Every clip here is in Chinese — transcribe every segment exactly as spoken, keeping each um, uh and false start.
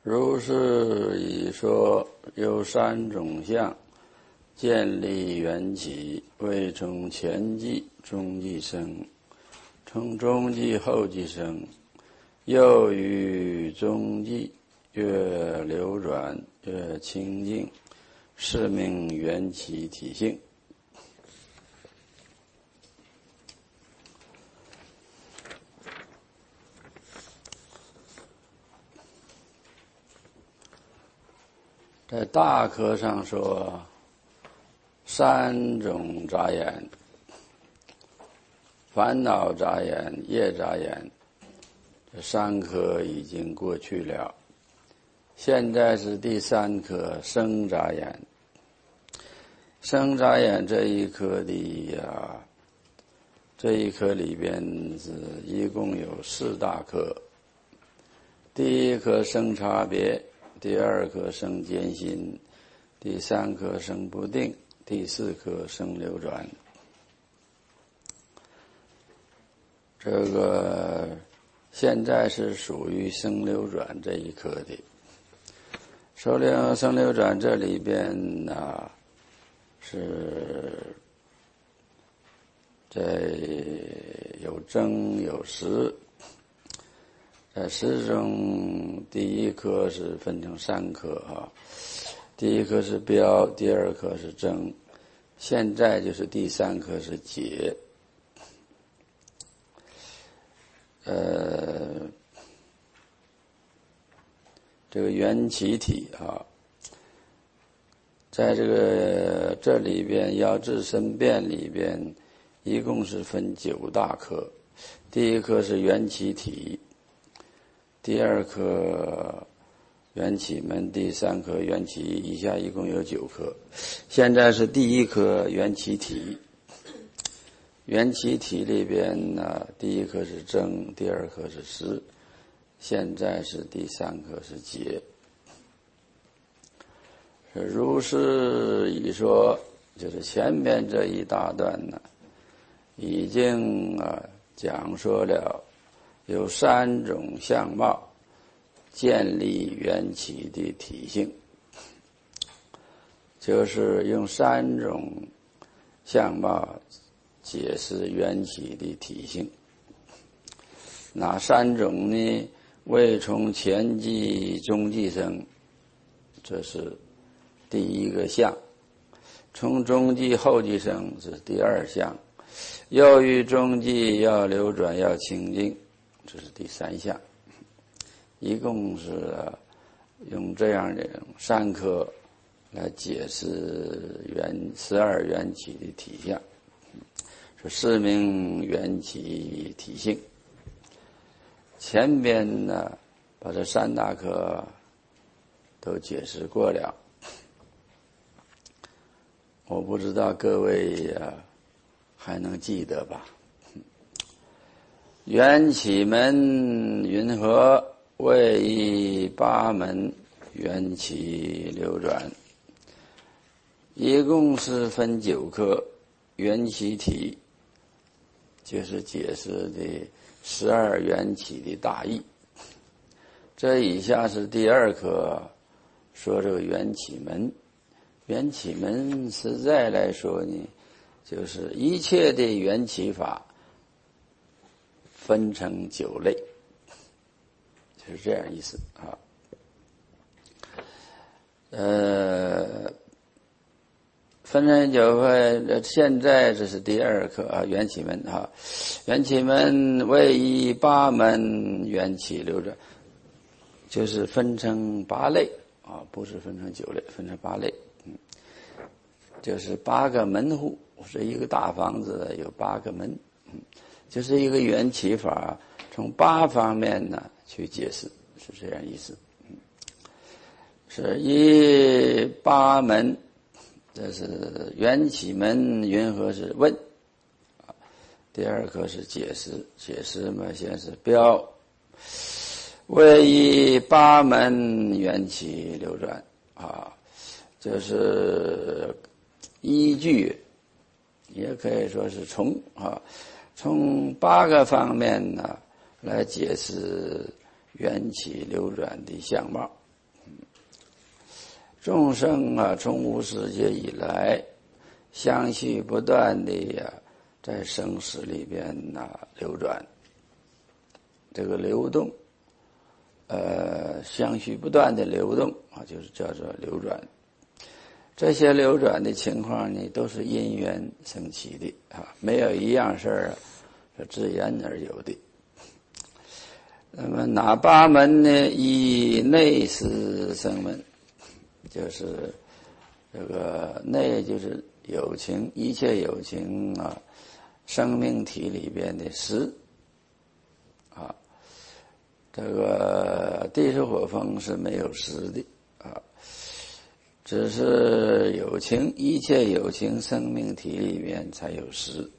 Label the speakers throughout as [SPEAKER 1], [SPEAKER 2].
[SPEAKER 1] 如是已说，有三种相，建立缘起，谓从前际、中际生，从中际后际生，又于中际越流转越清净，是名缘起体性。在大课上说，三种杂眼，烦恼杂眼、业杂眼，这三科已经过去了。现在是第三科生杂眼。生杂眼这一科的呀，这一科里边是一共有四大科。第一科生差别，第二颗生艰辛，第三颗生不定，第四颗生流转。这个现在是属于生流转这一科的。首领生流转这里边啊，是在有真有实。在实中，第一颗是分成三颗啊，第一颗是标，第二颗是真，现在就是第三颗是解。呃，这个缘起体啊，在这个这里边要智生辩里边，一共是分九大科，第一颗是缘起体。第二颗缘起门，第三颗缘起，以下一共有九颗。现在是第一颗缘起体。缘起体里边呢，第一颗是真，第二颗是实，现在是第三颗是解。如是已说，就是前面这一大段呢，已经啊讲说了有三种相貌建立缘起的体性，就是用三种相貌解释缘起的体性。哪三种呢？谓从前际、中际生，这是第一个相；从中际、后际生是第二相；又于中际要流转要清净，这是第三项。一共是用这样的三科来解释缘十二缘起的体相，是四名缘起体性。前边呢，把这三大科都解释过了，我不知道各位啊还能记得吧？缘起门云何？谓以八门缘起流转，一共是分九科。缘起体就是解释的十二缘起的大义。这以下是第二科，说这个缘起门。缘起门实在来说呢，就是一切的缘起法分成九类，就是这样意思啊。呃，分成九类，现在这是第二课啊，缘起门啊。缘起门谓以八门缘起流转，就是分成八类啊，不是分成九类，分成八类。嗯，就是八个门户，是一个大房子有八个门，嗯，就是一个缘起法，从八方面呢去解释。是这样意思，嗯，是一八门，这是缘起门云何是问，啊，第二个是解释，解释嘛先是标，谓以八门缘起流转啊，就是依据，也可以说是从啊，从八个方面呢来解释缘起流转的相貌。 众生啊，从无世界以来，相续不断的呀，在生死里边呐流转，这个流动，呃，相续不断的流动啊，就是叫做流转。这些流转的情况呢，都是因缘生起的啊，没有一样事儿啊是自然而有的。那么哪八门呢？以内思生门，就是这个内就是有情，一切有情啊，生命体里边的识啊，这个地水火风是没有识的啊。只是有情，一切有情生命体里面才有识，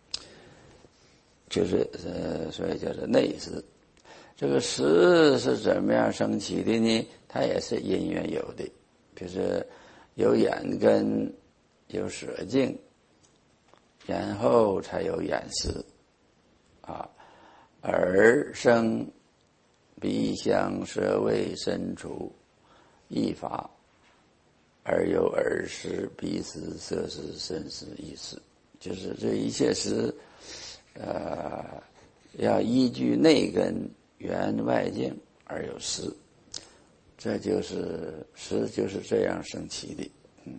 [SPEAKER 1] 就是呃，所以叫做内识。这个识是怎么样升起的呢？它也是因缘有的，就是有眼根，有舌境，然后才有眼识啊，耳生鼻香舌味身处意法。而有耳识、鼻识、色识、身识、意识，就是这一切识，呃，要依据内根缘外境而有识，这就是识就是这样升起的。嗯，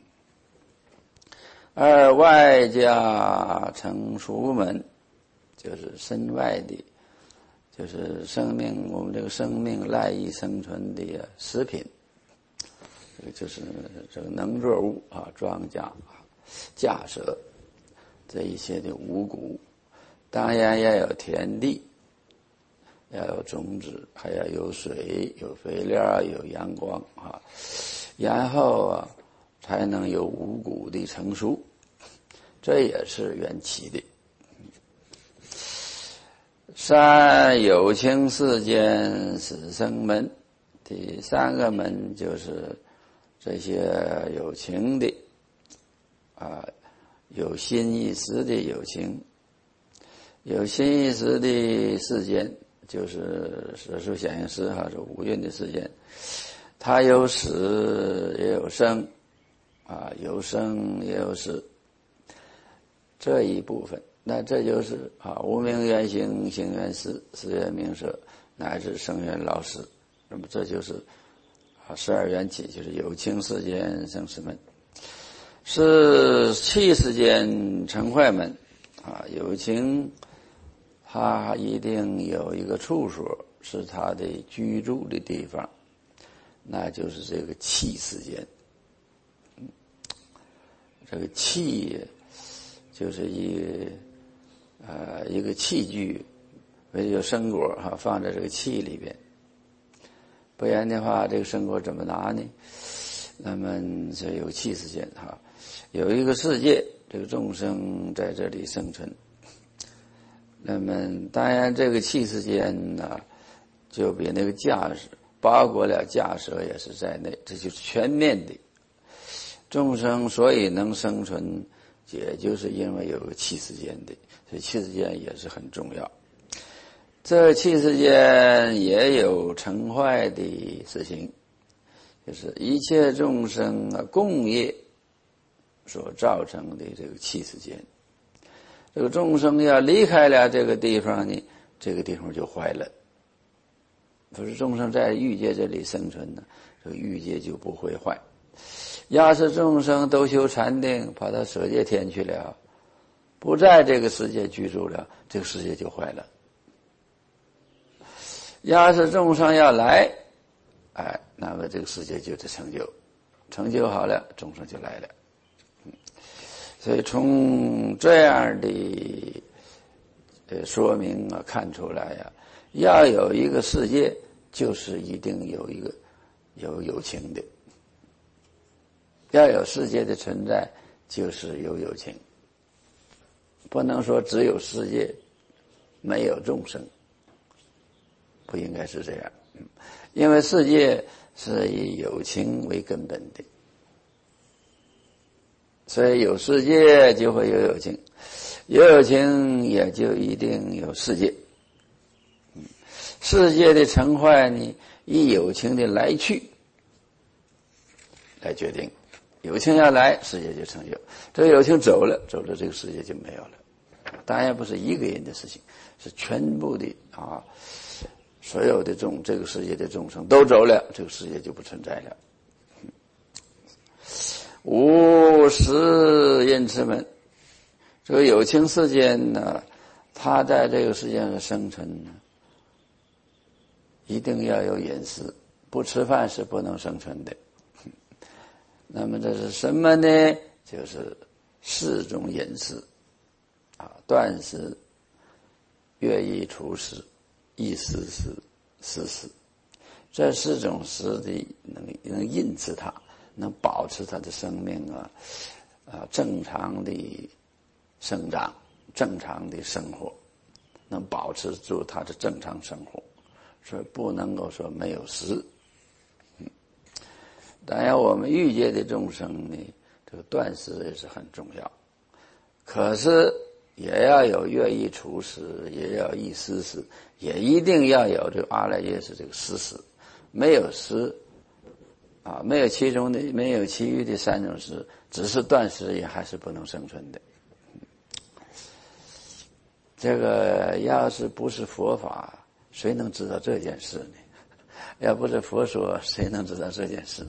[SPEAKER 1] 而外加成熟门，就是身外的，就是生命，我们这个生命赖以生存的食品。这个就是这个农作物啊，庄稼啊，稼舍这一些的五谷，当然要有田地，要有种子，还要有水、有肥料、有阳光啊，然后啊才能有五谷的成熟，这也是缘起的。三有情世间始生门，第三个门就是这些有情的啊，有心意识的有情，有心意识的世间，就是色受想行识哈，是五蕴的世间，它有始也有生啊，有生也有死，这一部分，那这就是啊无明缘行，行缘识，识缘名色，乃至生缘老死，那么这就是啊，十二缘起，就是有情世间生死门，是气世间成坏门啊。有情，它一定有一个处所，是它的居住的地方，那就是这个气世间。嗯，这个气就是一呃一个器具，为有生果哈、啊，放在这个气里边。不然的话，这个生活怎么拿呢？那么这有气世间哈，有一个世界，这个众生在这里生存。那么当然，这个气世间呢，就比那个驾驶包括了驾驶也是在内，这就是全面的。众生所以能生存，也就是因为有个气世间的，所以气世间也是很重要。这气世间也有成坏的事情，就是一切众生啊共业所造成的这个气世间。这个众生要离开了这个地方呢，这个地方就坏了。不是众生在欲界这里生存呢，这个欲界就不会坏。要是众生都修禅定，跑到舍界天去了，不在这个世界居住了，这个世界就坏了。要是众生要来，哎，那么这个世界就得成就，成就好了，众生就来了。嗯，所以从这样的呃说明啊看出来呀、啊，要有一个世界，就是一定有一个有有情的，要有世界的存在，就是有有情，不能说只有世界，没有众生。不应该是这样，因为世界是以有情为根本的，所以有世界就会有有情，有有情也就一定有世界。世界的成坏呢，以有情的来去来决定。有情要来，世界就成就；这个有情走了，走了这个世界就没有了。当然不是一个人的事情，是全部的啊，所有的众这个世界的众生都走了，这个世界就不存在了。无始因此门，这个有情世间呢，它在这个世界上生存呢，一定要有饮食，不吃饭是不能生存的。那么这是什么呢？就是四种饮食啊，断食、乐意、除食、意思食、思食，这四种食的能能引持它，能保持它的生命啊啊正常的生长，正常的生活，能保持住它的正常生活，所以不能够说没有食。当然我们欲界的众生呢，这个断食也是很重要，可是也要有乐意除食，也要意思食，也一定要有这个阿赖耶识这个思食。没有食啊，没有其中的没有其余的三种食，只是断食也还是不能生存的。这个要是不是佛法，谁能知道这件事呢？要不是佛说，谁能知道这件事？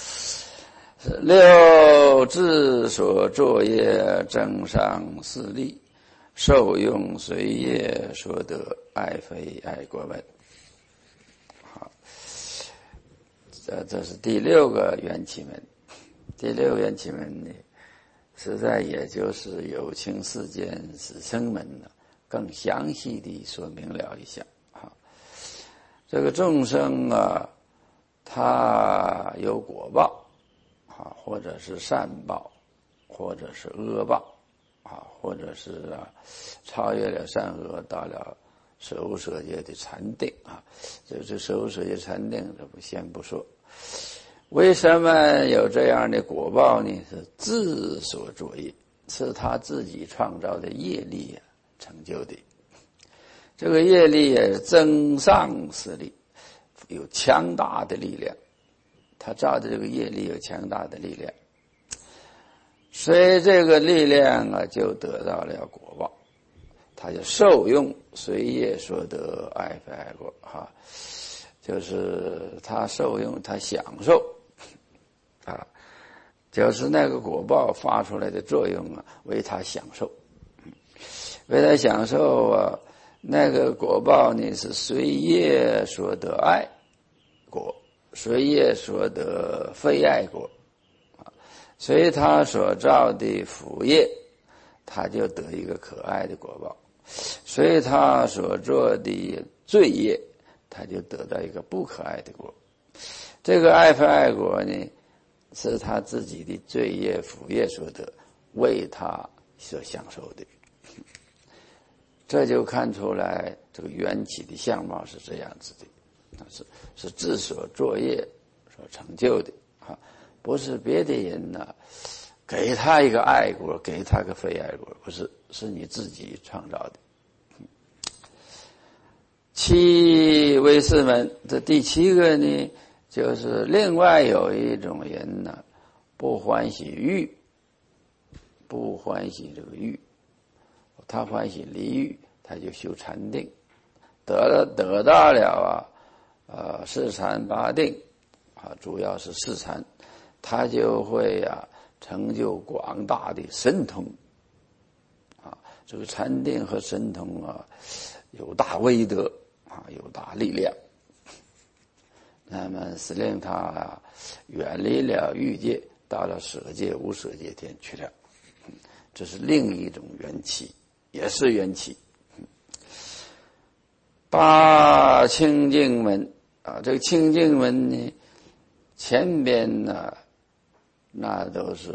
[SPEAKER 1] 六智所作业，正上四力，受用随业所得，爱非爱果闻。好，这这是第六个缘起门。第六个缘起门呢，实在也就是有情世间十生门呢，更详细地说明了一下。这个众生啊，他有果报啊，或者是善报，或者是恶报啊，或者是啊超越了善恶，到了舍无舍界的禅定啊。这这舍无舍界禅定，这不先不说。为什么有这样的果报呢？是自所作业，是他自己创造的业力啊成就的。这个业力也是增上实力，有强大的力量，他造的这个业力有强大的力量，所以这个力量啊就得到了果报，他就受用随业所得，爱非爱果哈，就是他受用，他享受啊，就是那个果报发出来的作用啊，为他享受，为他享受啊。那个果报呢是随业所得爱果，随业所得非爱果，所以他所造的福业，他就得一个可爱的果报；所以他所做的罪业，他就得到一个不可爱的果。这个爱非爱果呢，是他自己的罪业福业所得，为他所享受的。这就看出来这个缘起的相貌是这样子的，是是自所作业所成就的啊，不是别的人呢、啊、给他一个爱果，给他个非爱果，不是，是你自己创造的。七为四门，这第七个呢，就是另外有一种人呢，不欢喜欲，不欢喜这个欲。他欢喜离欲，他就修禅定，得了得到了啊，呃，四禅八定啊，主要是四禅，他就会啊成就广大的神通啊。这个禅定和神通啊，有大威德啊，有大力量，那么是令他啊远离了欲界，到了舍界无舍界天去了。这是另一种缘起。也是缘起。八清净门啊，这个清净门呢，前边呢，那都是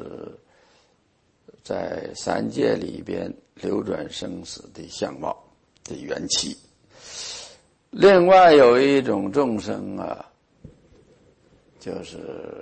[SPEAKER 1] 在三界里边流转生死的相貌的缘起。另外有一种众生啊，就是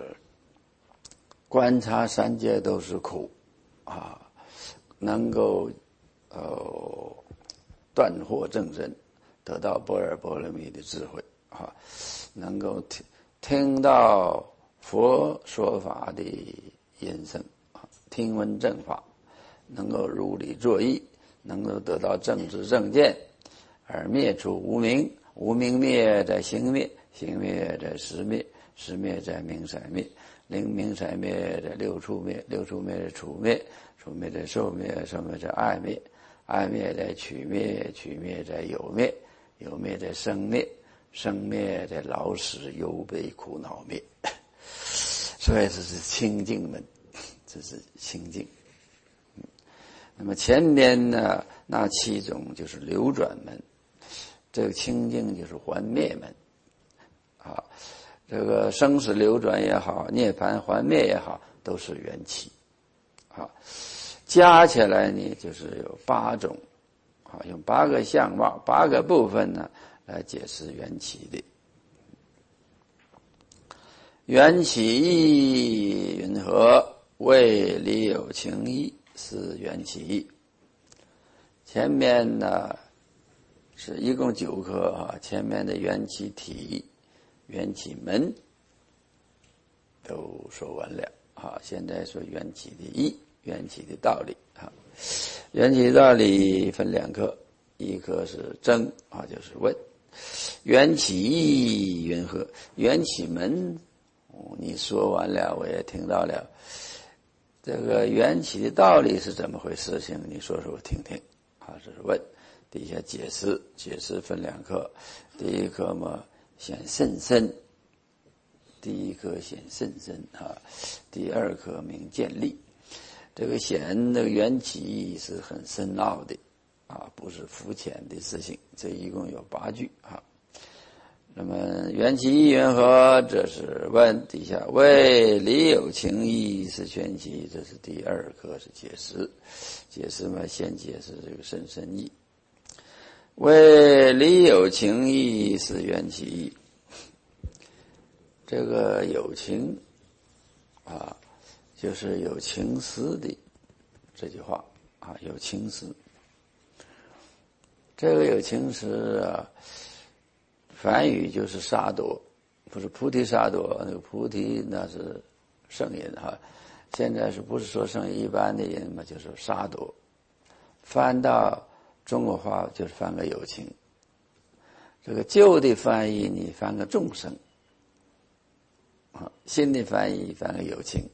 [SPEAKER 1] 观察三界都是苦啊，能够呃，断惑正真，得到般若波罗蜜的智慧啊，能够听听到佛说法的音声，听闻正法，能够如理作意，能够得到正知正见，而灭除无明，无明灭在行灭，行灭在识灭，识灭在名色灭，灵明色灭在六处灭，六处灭在处灭，处灭在受灭，受灭在爱灭，爱灭在取灭，取灭在有灭，有灭在生灭，生灭在老死忧悲苦恼灭。所以这是清净门，这是清净。那么前面呢，那七种就是流转门，这个清净就是还灭门啊。这个生死流转也好，涅槃还灭也好，都是缘起啊。加起来呢，就是有八种啊，用八个相貌、八个部分呢来解释缘起的。缘起义云何？为理有情义，是缘起义。前面呢是一共九课啊，前面的缘起体、缘起门都说完了啊。现在说缘起的义，缘起的道理啊。缘起道理分两课，一课是征啊，就是问缘起义云何？缘起门你说完了，我也听到了。这个缘起的道理是怎么回事情？你说说我听听。啊，这是问。底下解释，解释分两课。第一课嘛，显甚深。第一课显甚深啊。第二课明见立。这个显这个缘起是很深奥的啊，不是肤浅的事情。这一共有八句啊。那么缘起义云何？这是问。底下为理有情义是缘起，这是第二课是解释。解释嘛，先解释这个甚深义。为理有情义是缘起义。这个有情啊，就是有情思的这句话啊，有情思。这个有情思啊，梵语就是沙朵，不是菩提沙朵，那个菩提那是圣音哈。现在是不是说圣一般的音嘛，就是沙朵。翻到中国话就是翻个有情。这个旧的翻译你翻个众生，啊，新的翻译翻个有情。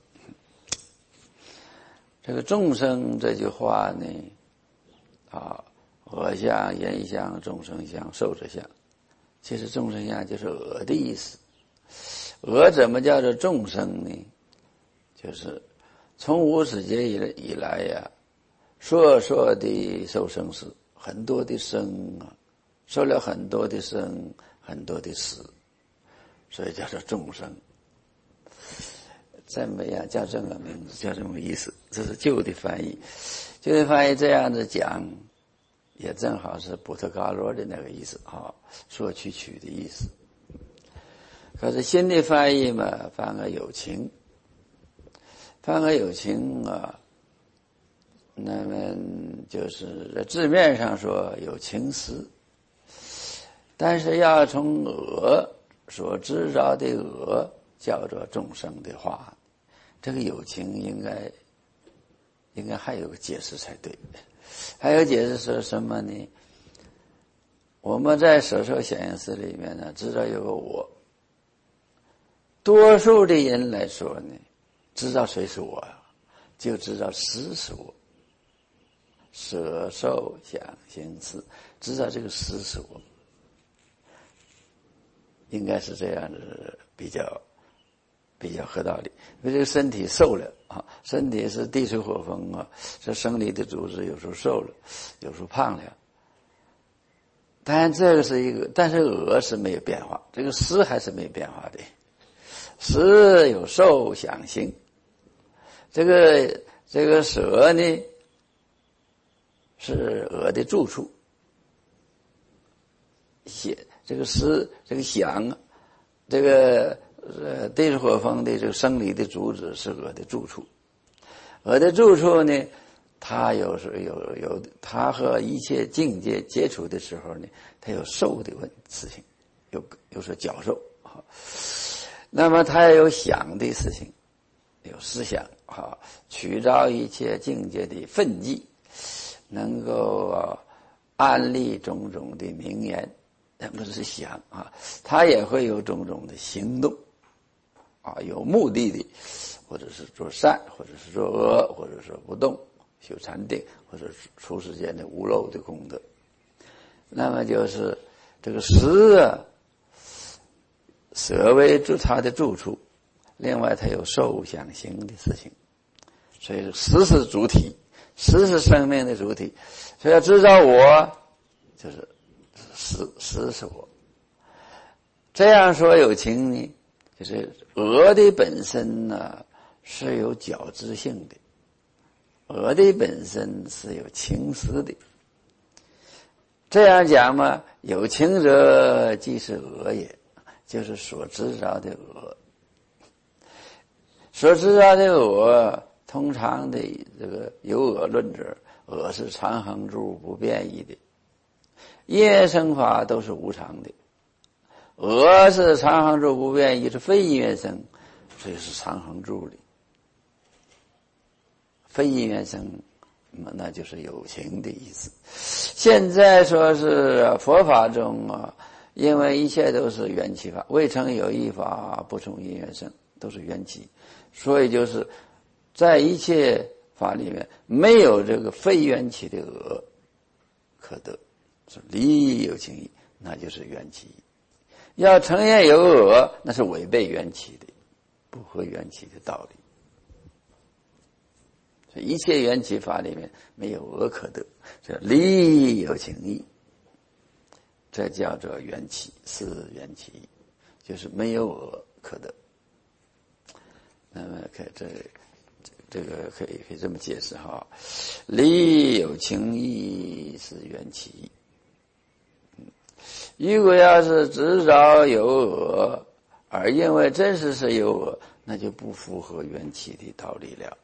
[SPEAKER 1] 这个众生这句话呢，啊，我相、人相、众生相、寿者相。其实众生相就是我的意思。我怎么叫做众生呢？就是从无始劫以来以来呀，烁烁的受生死，很多的生啊，受了很多的生，很多的死，所以叫做众生。这么样叫这个名字，叫这么意思。这是旧的翻译，旧的翻译这样子讲。也正好是布特伽罗的那个意思啊，说取取的意思。可是新的翻译嘛，翻个有情，翻个有情啊，那么就是在字面上说有情思，但是要从我所知道的我叫做众生的话，这个有情应该应该还有个解释才对。还有解释说什么呢？我们在舍受显应识里面呢，知道有个我。多数的人来说呢，知道谁是我，就知道识是我。舍受想行识，知道这个识是我，应该是这样的比较比较合道理。因为这个身体瘦了啊，身体是地水火风啊，这生理的组织有时候瘦了，有时候胖了。当然这个是一个，但是我是没有变化，这个识还是没有变化的。识有受想行，这个这个舍呢是我的住处，写这个识这个想，这个呃地水火风的这个生理的组织是我的住处。我的住处呢，它有时有有它和一切境界接触的时候呢，它有受的问事情，有有时候绞受啊。 那么他也有想的事情，有思想啊，取照一切境界的分际，能够、啊、安立种种的名言，那不是想啊，他也会有种种的行动啊，有目的的，或者是做善，或者是做恶，或者是不动修禅定，或者是出世间的无漏的功德。那么就是这个识啊，舍为住他的住处，另外他有受想行的事情，所以识是主体，识是生命的主体，所以要知道我就是识，识是我。这样说有情呢，就是我的本身呢是有觉知性的，我的本身是有情识的。这样讲嘛，有情者即是我也，就是所知着的我。所知着的我，通常的这个有我论者，我是常恒住不变异的，因缘生法都是无常的。我是常恒住不变异，是非因缘生，所以是常恒住的。非因缘生，那就是有情的意思。现在说是佛法中啊，因为一切都是缘起法，未曾有一法不从因缘生，都是缘起，所以就是在一切法里面没有这个非缘起的我可得，是离有情义，那就是缘起义。要承认有我，那是违背缘起的，不合缘起的道理。所以一切缘起法里面没有我可得，这离有情义，这叫做缘起，是缘起义，就是没有我可得。那么可以这这个可以可以这么解释哈，离有情义是缘起义。如果要是知道有我，而因为真实是有我，那就不符合缘起的道理了。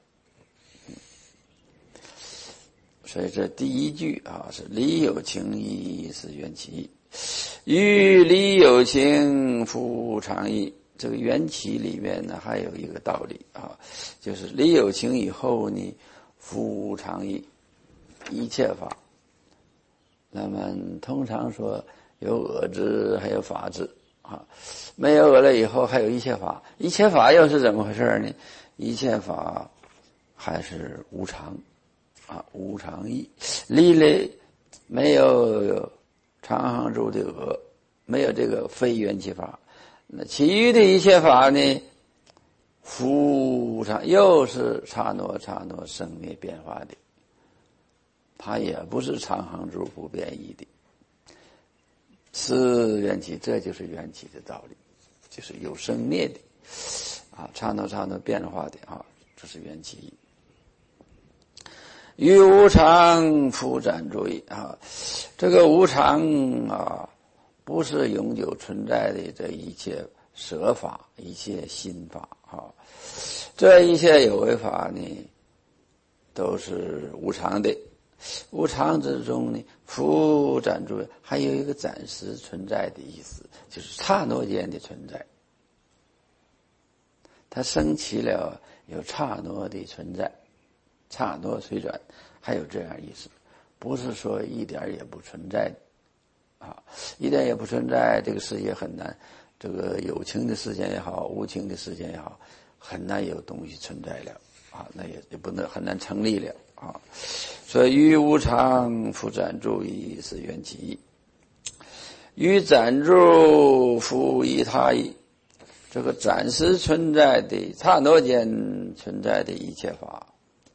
[SPEAKER 1] 所以这第一句啊是离有情义是缘起义，与离有情复常义。这个缘起里面呢还有一个道理啊，就是离有情以后呢，复常义，一切法。那么通常说有我执，还有法执啊，没有我了以后还有一切法，一切法又是怎么回事呢？一切法还是无常啊，无常义，离了没有常恒住的我，没有这个非缘起法，那其余的一切法呢，复无常，又是刹那刹那生灭变化的，它也不是常恒住不变异的，是缘起，这就是缘起的道理，就是有生灭的啊，刹那刹那变化的啊，这是缘起。于无常复展注意啊，这个无常啊，不是永久存在的这一切舍法，一切心法啊，这一切有为法呢，都是无常的。无常之中呢，复展注意，还有一个暂时存在的意思，就是刹那间的存在。它升起了有刹那的存在。刹那随转，还有这样意思，不是说一点也不存在啊，一点也不存在，这个世界很难，这个有情的世界也好，无情的世界也好，很难有东西存在了啊，那也也不能很难成立了啊。所以于无常复展注义是缘起义，于展注复依他义，这个暂时存在的刹那间存在的一切法。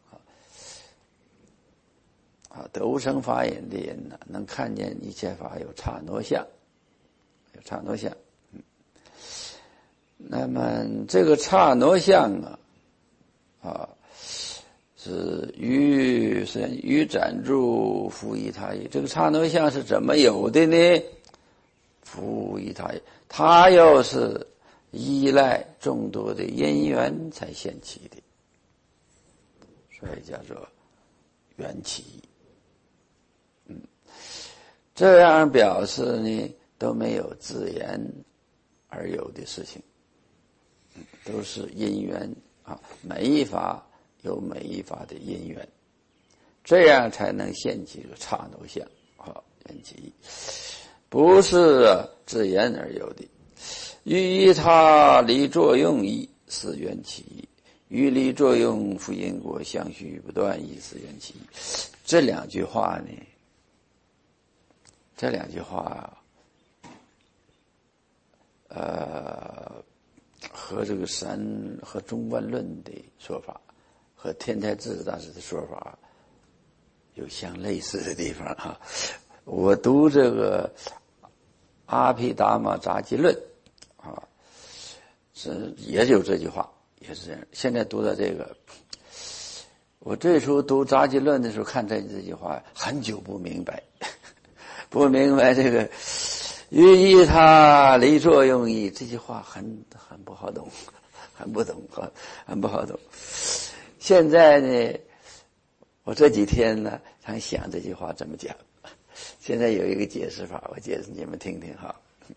[SPEAKER 1] 啊，得无生法眼的人呢，能看见一切法有刹那相，有刹那相。嗯，那么这个刹那相啊，啊，是于是于展注复依他义。这个刹那相是怎么有的呢？复依他义，它又是依赖众多的因缘才现起的，所以叫做缘起义。嗯，这样表示呢，都没有自然而有的事情， 都是因缘啊，每一法有每一法的因缘，这样才能现起这个刹那相啊，缘起义，不是自然而有的。于他离作用义，是缘起义；于离作用复因果相续不断义，是缘起义。这两句话呢，这两句话，呃，和这个三和中观论的说法，和天台智大师的说法，有相类似的地方啊。我读这个阿毗达摩杂记论啊，是也有这句话，也是这样。现在读到这个，我最初读杂记论的时候，看这这句话，很久不明白，不明白这个于依他离作用义这句话很很不好懂，很不懂，很很不好懂。现在呢，我这几天呢，常想这句话怎么讲。现在有一个解释法，我解释你们听听哈。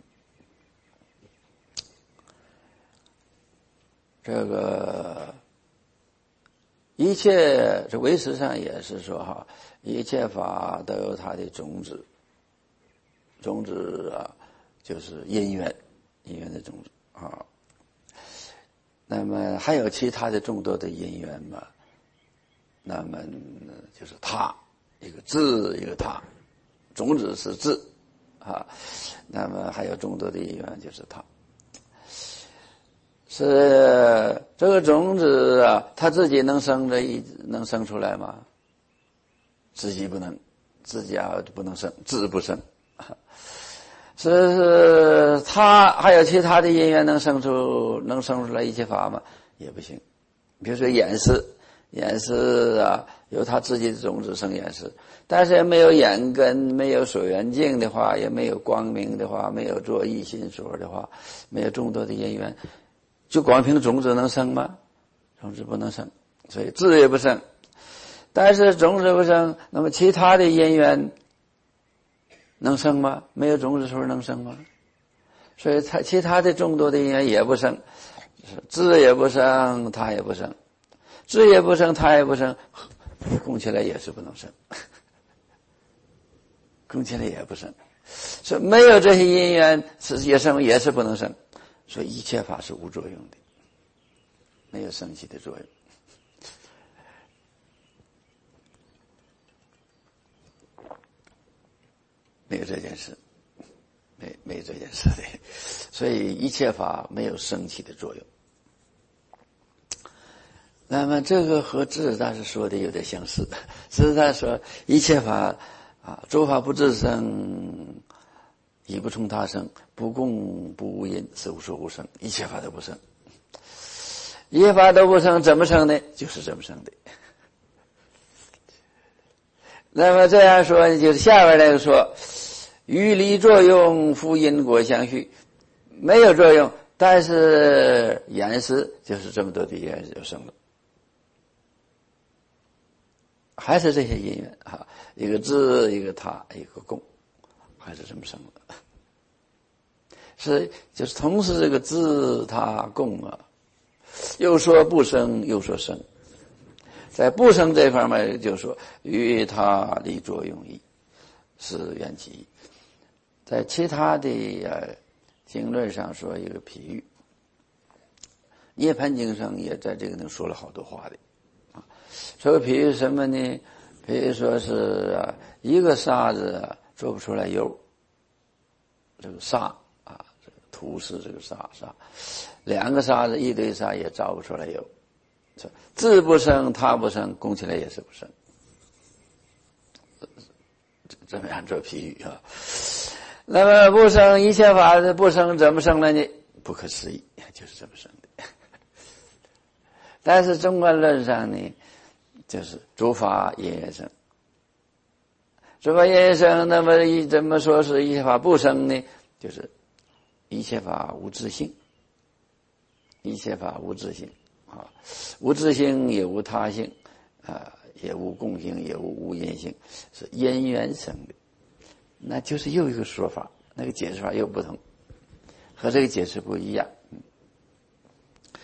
[SPEAKER 1] 这个一切这唯识上也是说哈，一切法都有它的种子，种子啊就是因缘，因缘的种子啊。那么还有其他的众多的因缘嘛？那么就是他，一个智，一个他，种子是智啊。那么还有众多的因缘就是他。是这个种子啊，它自己能生着一能生出来吗？自己不能，自己啊不能生，自不生。是是，它还有其他的因缘能生出能生出来一切法吗？也不行。比如说眼识，眼识啊，有它自己的种子生眼识，但是也没有眼根，没有所缘境的话，也没有光明的话，没有作意心所的话，没有众多的因缘。就光凭种子能生吗？种子不能生，所以智也不生。但是种子不生，那么其他的因缘能生吗？没有种子时候能生吗？所以它其他的众多的因缘也不生，智也不生，它也不生，智也不生，它也不生，共起来也是不能生，共起来也不生。所以没有这些因缘是也生也是不能生。所以一切法是无作用的，没有生起的作用。没有这件事，没没有这件事的，所以一切法没有生起的作用。那么这个和智大师说的有点相似，智大师说一切法啊，诸法不自生，亦不从他生，不共不无因，是无所无生，一切法都不生。一切法都不生，怎么生呢？就是这么生的。那么这样说，就是下边那个说，于离作用复因果相续，没有作用，但是眼识就是这么多的眼识就生了，还是这些因缘啊，一个智，一个他，一个共，还是这么生了。是就是同时这个智他共啊，又说不生，又说生。在不生这方面就说于他离作用义，是缘起义。在其他的呃经论上说一个譬喻，涅槃经上也在这个能说了好多话的啊。说个譬喻什么呢？譬如说是啊，一个沙子啊做不出来油，这个沙啊，这个土是这个沙沙，两个沙子一堆沙也造不出来油。智不生，他不生，共起来也是不生。这么样做譬喻啊？那么不生一切法不生，怎么生了呢？不可思议，就是这么生的。但是中观论上呢，就是诸法因缘生，诸法因缘生，那么一怎么说是一切法不生呢？就是一切法无自性，一切法无自性。啊，无自性也无他性，啊，也无共性，也无无因性，是因缘生的。那就是又一个说法，那个解释法又不同，和这个解释不一样。嗯、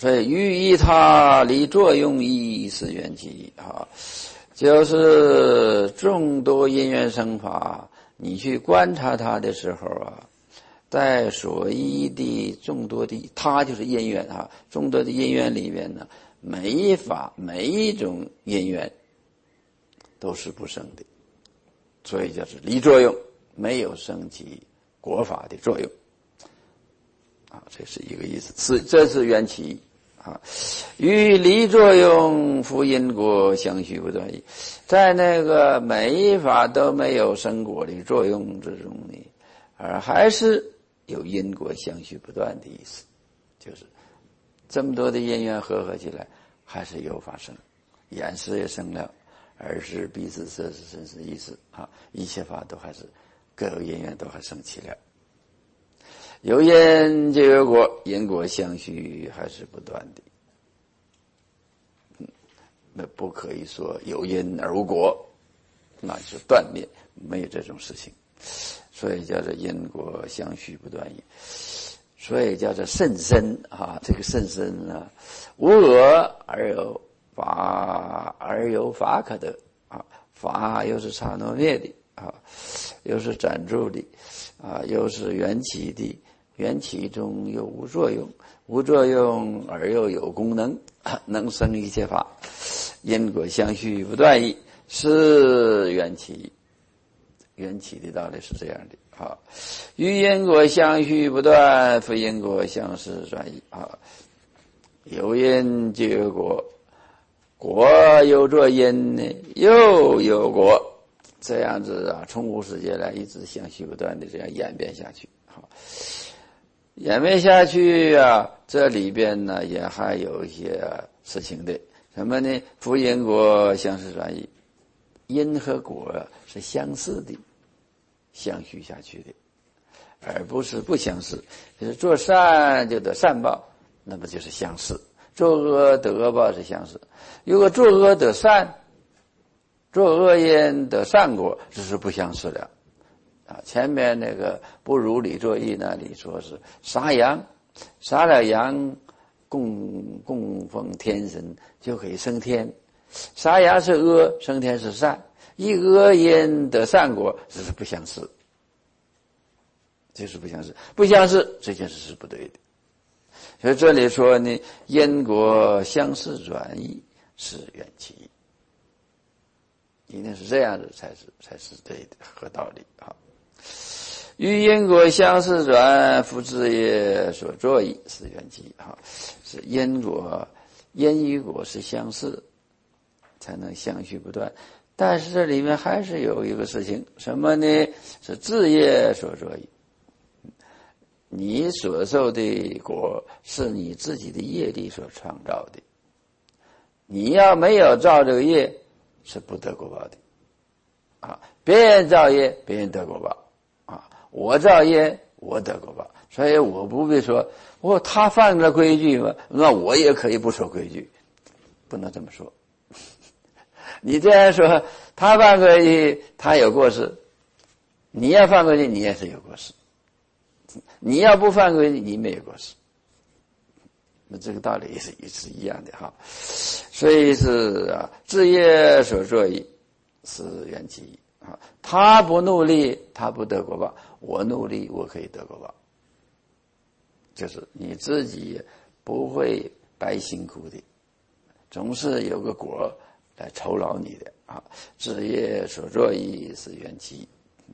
[SPEAKER 1] 所以欲依他离作用义是缘起啊，就是众多因缘生法，你去观察它的时候啊，在所依的众多的，它就是因缘啊，众多的因缘里面呢，每一法每一种因缘都是不生的，所以就是离作用，没有升起果法的作用啊，这是一个意思，是这是缘起啊。与离作用复因果相续不断义，在那个每一法都没有生果的作用之中呢，而还是有因果相续不断的意思，就是这么多的因缘合合起来，还是有法生，眼识也生了，耳识、鼻识、舌识、身识、意识啊，一切法都还是各有因缘都还生起了。有因就有果，因果相续还是不断的。嗯，那不可以说有因而无果，那就是断灭，没有这种事情。所以叫做因果相续不断也，所以叫做甚深啊。这个甚深呢，无我而有法，而有法可得啊。法又是刹那灭的啊，又是暂住的啊，又是缘起的。缘起中又无作用，无作用而又有功能，能生一切法。因果相续不断义，是缘起。缘起的道理是这样的啊，与因果相续不断，非因果相似转移啊。有因就有果，果有作因呢，又有果，这样子啊，从无始劫来一直相续不断的这样演变下去。好，演变下去啊，这里边呢也还有一些事情的，什么呢？非因果相似转移。因和果是相似的，相续下去的，而不是不相似。就是做善就得善报，那么就是相似；做恶得恶报是相似。如果做恶得善，做恶因得善果，这是不相似的啊。前面那个不如理作意那里说是杀羊，杀了羊供供奉天神就可以升天。杀羊是恶，升天是善，一恶因得善果，这是不相似，这是不相似，不相似，这件事是不对的。所以这里说呢，因果相似转移是缘起，一定是这样的才是才是对的，合道理啊。与因果相似转，复自业所作意是缘起啊，是因果因与果是相似，才能相续不断。但是这里面还是有一个事情，什么呢？是自业所作意。你所受的果是你自己的业力所创造的，你要没有造这个业，是不得果报的啊。别人造业，别人得果报啊；我造业，我得果报。所以我不必说，哦，他犯了规矩嘛，那我也可以不守规矩，不能这么说。你这样说，他犯规矩，他有过失；你要犯规矩，你也是有过失。你要不犯规矩，你没有过失。那这个道理也是也是一样的哈。所以是啊，自业所作意是缘起啊。他不努力，他不得果报；我努力，我可以得果报。就是你自己不会白辛苦的，总是有个果来酬劳你的啊。自业所作意是缘起。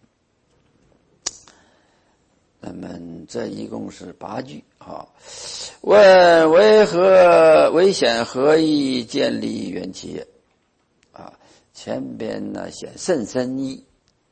[SPEAKER 1] 那么这一共是八句啊。问为何为显何以建立缘起也？啊，前边呢显甚深义，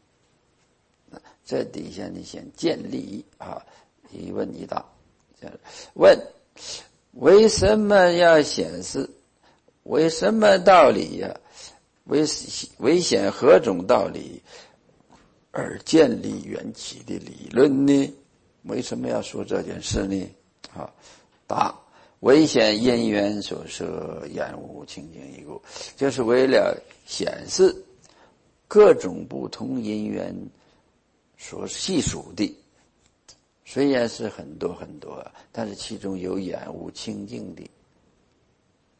[SPEAKER 1] 这底下呢显建立啊。一问一答，问为什么要显示？为什么道理呀、啊？为为显何种道理而建立缘起的理论呢？为什么要说这件事呢？啊，答：为显因缘所摄厌恶清净一故，就是为了显示各种不同因缘所细数的，虽然是很多很多，但是其中有厌恶清净的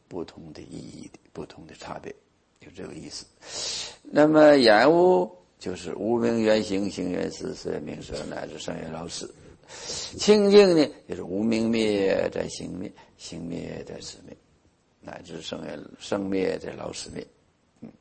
[SPEAKER 1] 不同的意义的不同的差别，就这个意思。那么眼悟就是无明缘行，行缘识，识缘名色，乃至生缘老死。清净呢，就是无明灭在行灭，行灭在识灭，乃至生缘生灭在老死灭。嗯，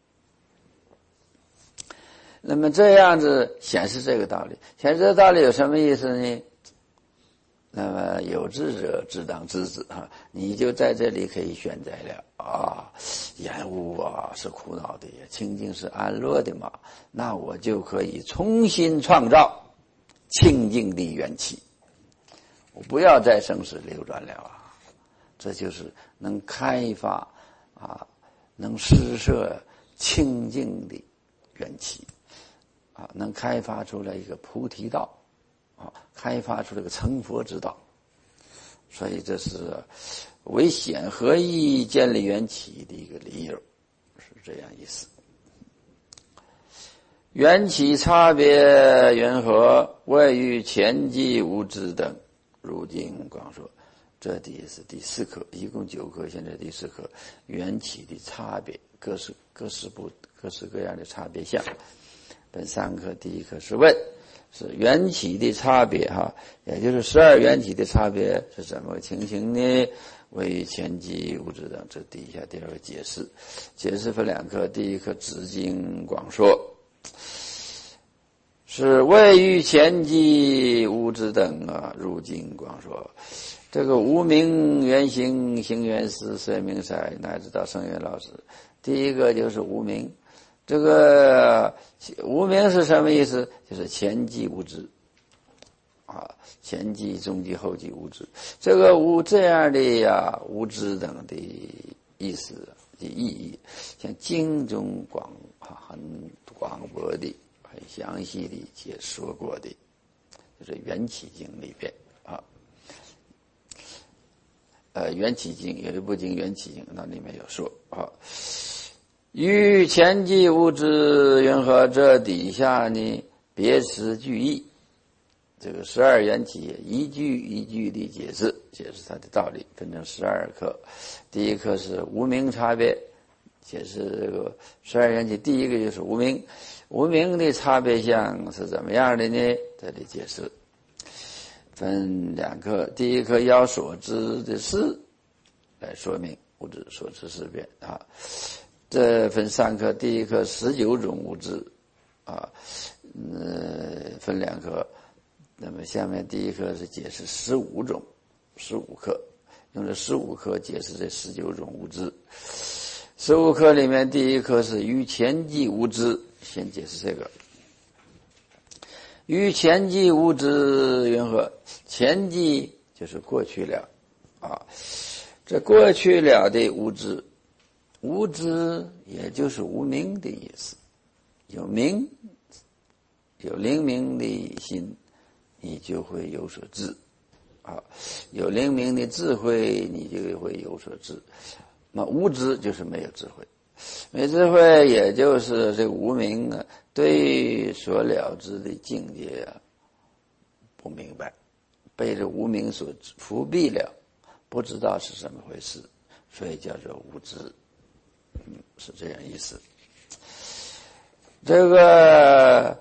[SPEAKER 1] 那么这样子显示这个道理，显示这个道理有什么意思呢？那么有智者自当知之啊，你就在这里可以选择了啊，厌恶啊是苦恼的，清净是安乐的嘛，那我就可以重新创造清净的缘起，我不要再生死流转了啊，这就是能开发啊，能施设清净的缘起啊，能开发出来一个菩提道。啊，开发出这个成佛之道，所以这是为显合意建立缘起的一个理由，是这样意思。缘起差别缘合，外于前际无知等，如今广说。这第是第四课，一共九课，现在第四课，缘起的差别，各式各式不各式各样的差别相。本三课第一课是问。是缘起的差别哈，也就是十二缘起的差别是怎么个情形呢？为前际无知等，这底下第二个解释，解释分两课，第一课直经广说，是位于前际无知等啊，入经广说。这个无明缘行，行缘识，识缘名色，乃至到生缘老死，第一个就是无明。这个无明是什么意思？就是前际无知啊，前际、中际、后际无知。这个无这样的呀，无知等的意思的意义，像经中广很广博的、很详细的解说过的，就是缘起经里边啊。呃，缘起经有一部经缘起经，那里面有说啊。与前际无知缘合，这底下呢别词句意，这个十二缘起一句一句的解释，解释它的道理，分成十二课。第一课是无明差别，解释这个十二缘起。第一个就是无明，无明的差别相是怎么样的呢？这里解释分两课，第一课要所知的事来说明无知所知事变啊。这分三课，第一课十九种无知，啊，呃，分两课。那么下面第一课是解释十五种，十五课，用这十五课解释这十九种无知。十五课里面第一课是与前际无知，先解释这个。与前际无知缘合，前际就是过去了，啊，这过去了的无知。无知也就是无明的意思，有明，有灵明的心，你就会有所知，啊，有灵明的智慧，你就会有所知。那无知就是没有智慧，没智慧也就是这个无明啊，对所了知的境界啊不明白，被这无明所伏蔽了，不知道是怎么回事，所以叫做无知。嗯，是这样意思。这个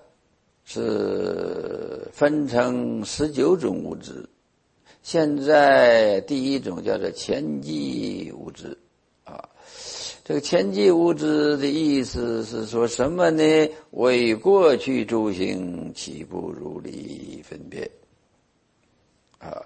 [SPEAKER 1] 是分成十九种无知，现在第一种叫做前际无知啊。这个前际无知的意思是说什么呢？为过去诸行起不如理分别啊，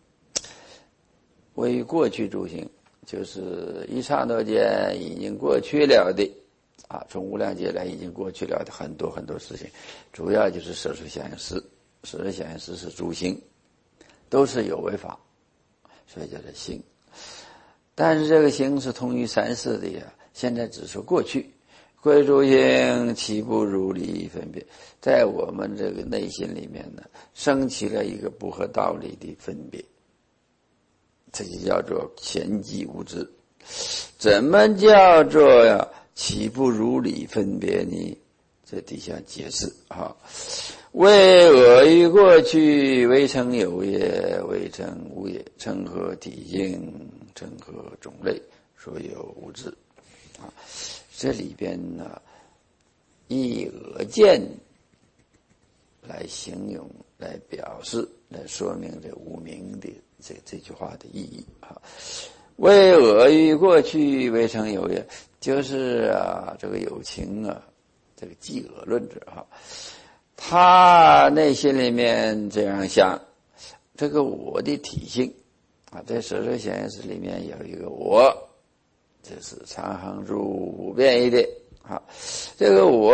[SPEAKER 1] 为过去诸行。就是一刹那间已经过去了的啊，从无量劫来已经过去了的很多很多事情，主要就是色受想行识，色受想行识是诸行，都是有为法，所以叫做行。但是这个行是通于三世的呀，现在只说过去，过去诸行岂不如理分别，在我们这个内心里面呢，升起了一个不合道理的分别。这就叫做前际无知。怎么叫做呀？岂不如理分别呢？这底下解释啊，为我于过去未曾有也，未曾无也，成何体性，成何种类， 说有无智啊。这里边呢，以恶见来形容、来表示、来说明这无明的这这句话的意义啊。为恶于过去未曾有也，就是啊，这个有情啊，这个嫉恶论者啊，他内心里面这样想，这个我的体性啊，在色受显识里面有一个我，这是常恒住不变异的啊。这个我，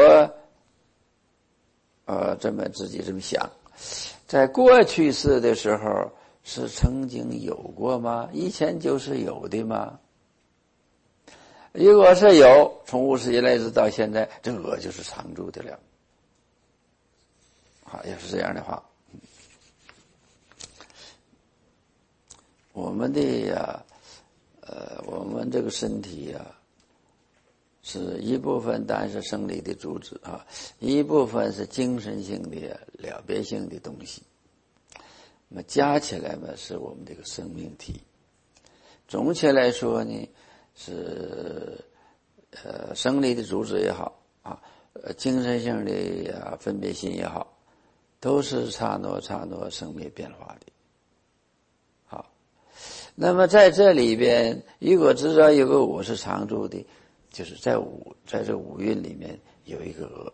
[SPEAKER 1] 呃，这么自己这么想，在过去世的时候是曾经有过吗？以前就是有的吗？如果是有，从无始以来一直到现在，这个我就是常住的了。好，要是这样的话，我们的呀、啊，呃，我们这个身体呀、啊，是一部分当然是生理的组织啊，一部分是精神性的了别性的东西。那么加起来嘛，是我们这个生命体。总体来说呢，是呃生理的组织也好啊，呃精神性的呀分别心也好，都是刹那刹那生灭变化的。好，那么在这里边，如果知道有个我是常住的，就是在五在这五蕴里面有一个我，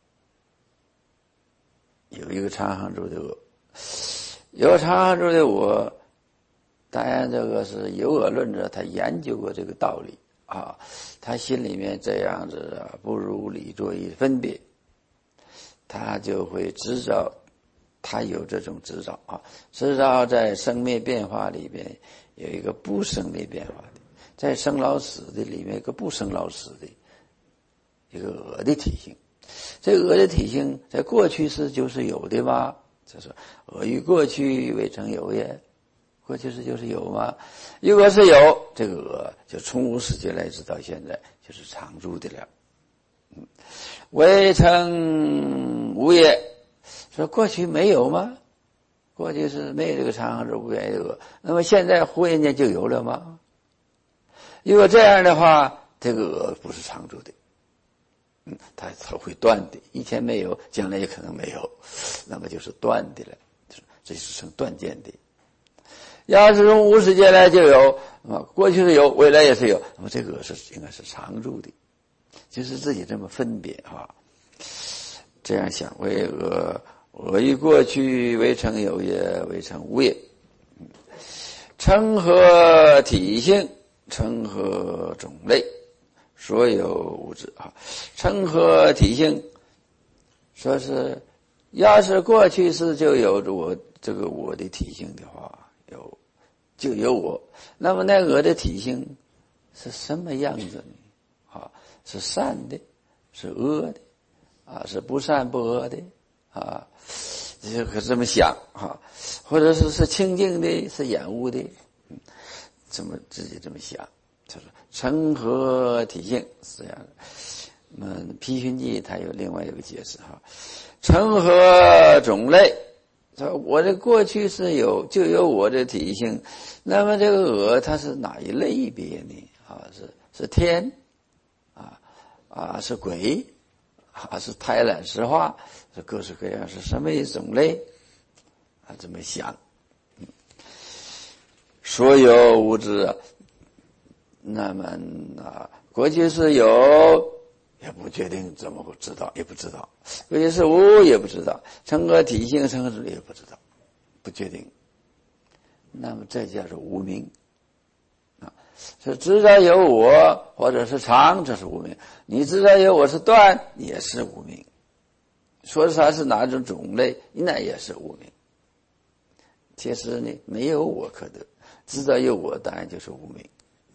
[SPEAKER 1] 有一个常恒住的我。有常恒住的我，当然这个是有我论者，他研究过这个道理啊，他心里面这样子啊，不如理作一分别，他就会知道，他有这种知道啊，知道在生灭变化里边有一个不生灭变化的，在生老死的里面有一个不生老死的一个我的体性，这个我的体性在过去世就是有的吗？就是我于过去未曾有也，过去世就是有吗？如果是有，这个我就从无始劫来直到现在就是常住的了。嗯，未曾无也，说过去没有吗？过去是没有这个常恒住不变的我，那么现在忽然间就有了吗？如果这样的话，这个我不是常住的。嗯，它它会断的，以前没有，将来也可能没有，那么就是断的了，这是成断见的。要是从无始劫来就有，那么过去是有，未来也是有，那么这个是应该是常住的，就是自己这么分别啊。这样想，为恶我于过去未曾有也，未曾无也。成何体性？成何种类？所有物质啊，成何体性？说是，要是过去世就有我这个我的体性的话，有就有我。那么那我的体性是什么样子呢？啊，是善的，是恶的，啊，是不善不恶的，啊，就可这么想啊，或者是是清净的，是厌恶的，嗯，这么自己这么想。就是成何体性是这样的。那么批寻记它有另外一个解释哈，成何种类？说我的过去是有就有我的体性，那么这个我它是哪一类别呢？啊，是是天，啊啊是鬼，啊是胎卵石化，是各式各样，是什么一种类？啊，这么想，嗯，所有物质啊。那么啊，过去是有，也不决定怎么知道，也不知道；过去是无，也不知道；成何体性，成何种类，也不知道，不决定。那么这叫做无明啊，是知道有我，或者是常，这是无明；你知道有我是断，也是无明。说它是哪种种类，那也是无明。其实呢，没有我可得，知道有我，当然就是无明。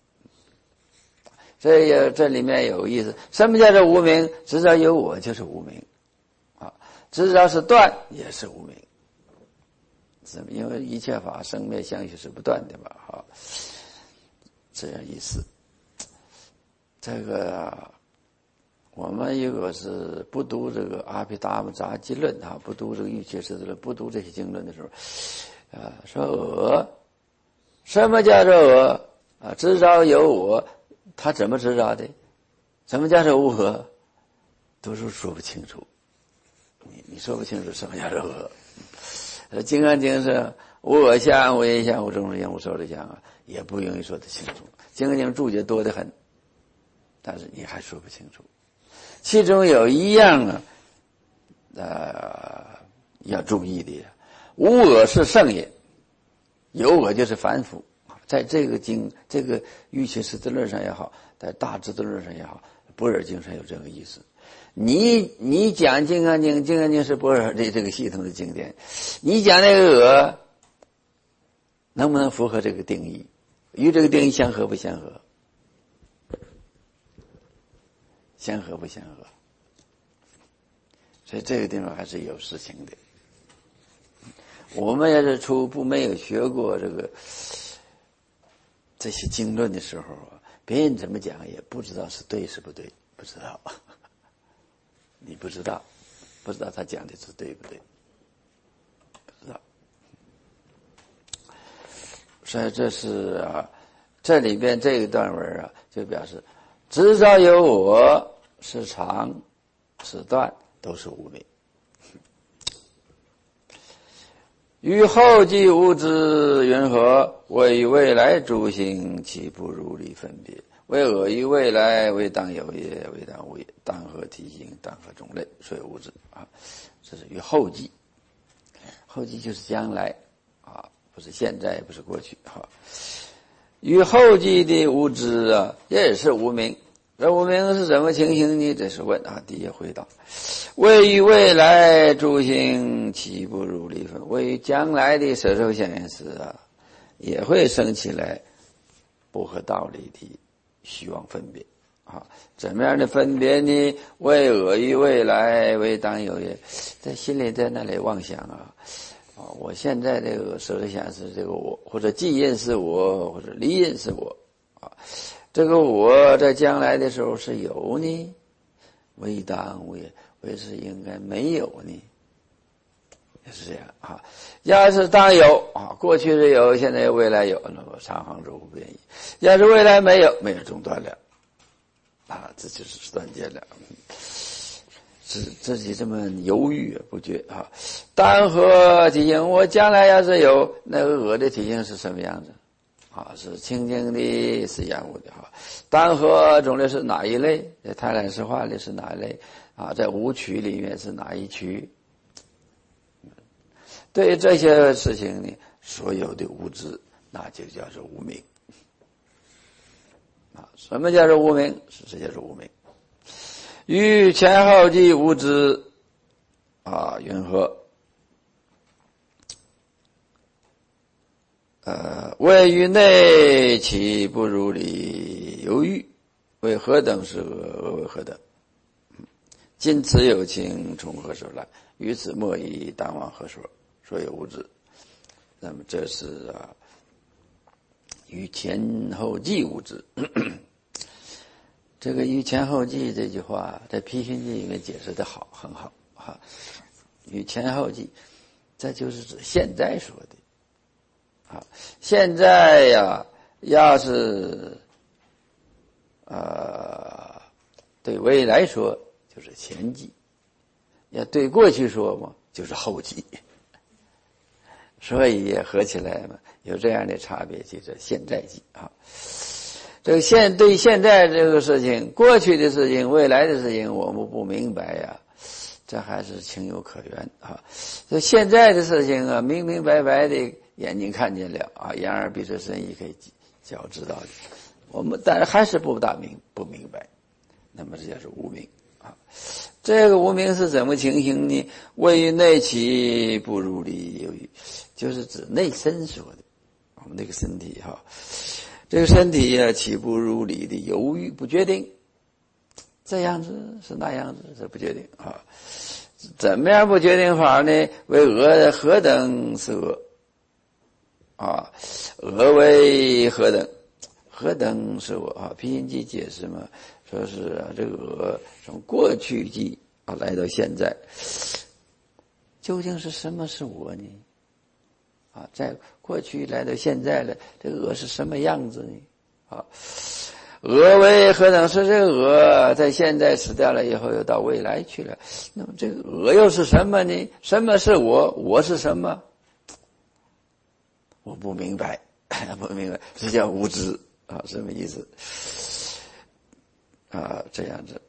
[SPEAKER 1] 这也这里面有意思，什么叫做无明？知道有我就是无明，啊，知道是断也是无明。怎么？因为一切法生灭相续是不断的嘛，哈，这样意思。这个我们如果是不读这个阿毗达摩杂记论啊，不读这个瑜伽师论，不读这些经论的时候，啊，说我，什么叫做我？啊，知道有我。 他怎么知道的？什么叫做无我？都是说不清楚。你你说不清楚什么叫做无我。呃，《金刚经》是无我相、无因相、无种种相、无所有相啊，也不容易说得清楚。《金刚经》注解多得很，但是你还说不清楚。其中有一样啊，呃，要注意的，无我是圣也，有我就是凡夫。在这个经、这个《瑜伽师地论》上也好，在《大智度论》上也好，般若经上有这个意思。你你讲《金刚经》，《金刚经》是般若的这个系统的经典，你讲那个我，能不能符合这个定义？与这个定义相合不相合？相合不相合？所以这个地方还是有事情的。我们要是初步没有学过这个这些经论的时候啊，别人怎么讲也不知道是对是不对，不知道。你不知道，不知道他讲的是对不对，不知道。所以这是啊，这里边这一段文啊，就表示至少有我是长是短都是无明。与后继无知云何？为未来诸行，岂不如理分别？为恶于未来，为当有也，为当无也，当何体性，当何种类，所以无知啊。这是与后继，后继就是将来啊，不是现在，不是过去哈。与后继的无知啊，也是无明。这无明是怎么情形呢？这是问啊。第一回答：为于未来诸行，岂不如理分？为于将来的色受想行识啊，也会生起来不合道理的虚妄分别啊。怎么样的分别呢？为恶于未来，为当有也，在心里在那里妄想啊。啊，我现在这个色受想是这个我，或者既认是我，或者离认是我啊。这个我在将来的时候是有呢，为当无也，为是应该没有呢，也是这样啊。要是当有啊，过去是有，现在有，未来有，那么常行诸不变异。要是未来没有，没有中断了啊，这就是断绝了。自自己这么犹豫不决啊，当何体性？我将来要是有那个我的体性是什么样子？啊，是清净的，是厌恶的哈。当何种类是哪一类？在泰来实化里是哪一类？啊，在五趣里面是哪一趣？对于这些事情呢，所有的无知，那就叫做无明。啊，什么叫做无明？是这叫做无明。与前后继无知，啊，云何？呃，为于内，岂不如理犹豫？为何等是恶？为何等？今此有情，从何所来？于此莫疑，当往何所？所以无知。那么这是啊，与前后继无知。这个与前后继这句话，在批评记里面解释的好，很好哈。与前后继，这就是指现在说的。啊，现在呀，要是呃对未来说就是前继，要对过去说嘛就是后继，所以合起来嘛有这样的差别，就是现在继啊。这个现对现在这个事情、过去的事情、未来的事情，我们不明白呀，这还是情有可原啊。这现在的事情啊，明明白白的。眼睛看见了啊，眼耳鼻舌身意可以脚知道的，我们但是还是不大明不明白，那么这叫做无明啊。这个无明是怎么情形呢？为于内起不如理犹豫，就是指内身说的，我们这个身体哈，这个身体啊起不如理的犹豫不决定，这样子是那样子是不决定啊。怎么样不决定法呢？为恶何等是恶？啊，恶为何等？何等是我啊？批评记解释嘛，说是啊，这个恶从过去际啊来到现在，究竟是什么是我呢？啊，在过去来到现在了，这个恶是什么样子呢？啊， 俄为何等是这个俄在现在死掉了以后又到未来去了？那么这个俄又是什么呢？什么是我？我是什么？我不明白，不明白，这叫无知啊，什么意思？啊，这样子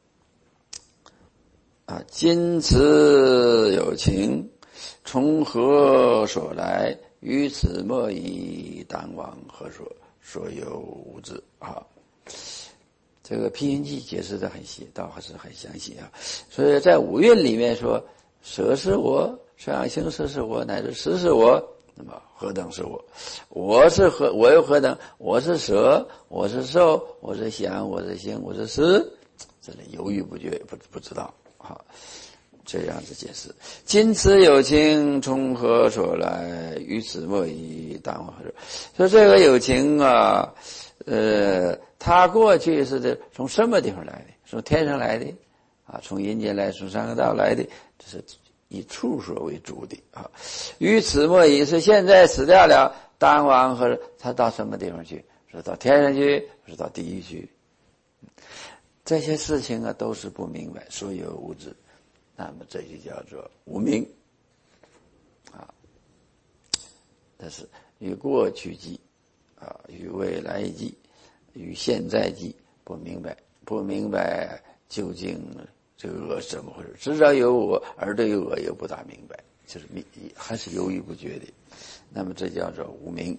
[SPEAKER 1] 啊，今此有情，从何所来？于此莫以当往何所？所有无知啊。这个批云记解释的很细，倒还是很详细啊。所以在五蕴里面说，舍是我，相行识是我，乃至识是我。那么何等是我？我是何？我又何等？我是舍，我是受，我是想，我是行，我是识。这里犹豫不决，不不知道啊。这样子解释。今此有情，从何所来？于此莫以当往何所？说这个有情啊，呃，他过去是的从什么地方来的？从天上来的啊，从阴间来，从上恶道来的，这是以处所为主的啊。于此莫以是现在死掉了，当往何所？他到什么地方去？是到天上去，是到地狱去？这些事情啊，都是不明白，所有无知。那么这就叫做无明啊。这是与过去际啊，与未来际，与现在际不明白，不明白究竟这个我是怎么回事？知道有我，而对我又不大明白，就是还是犹豫不决的。那么这叫做无明。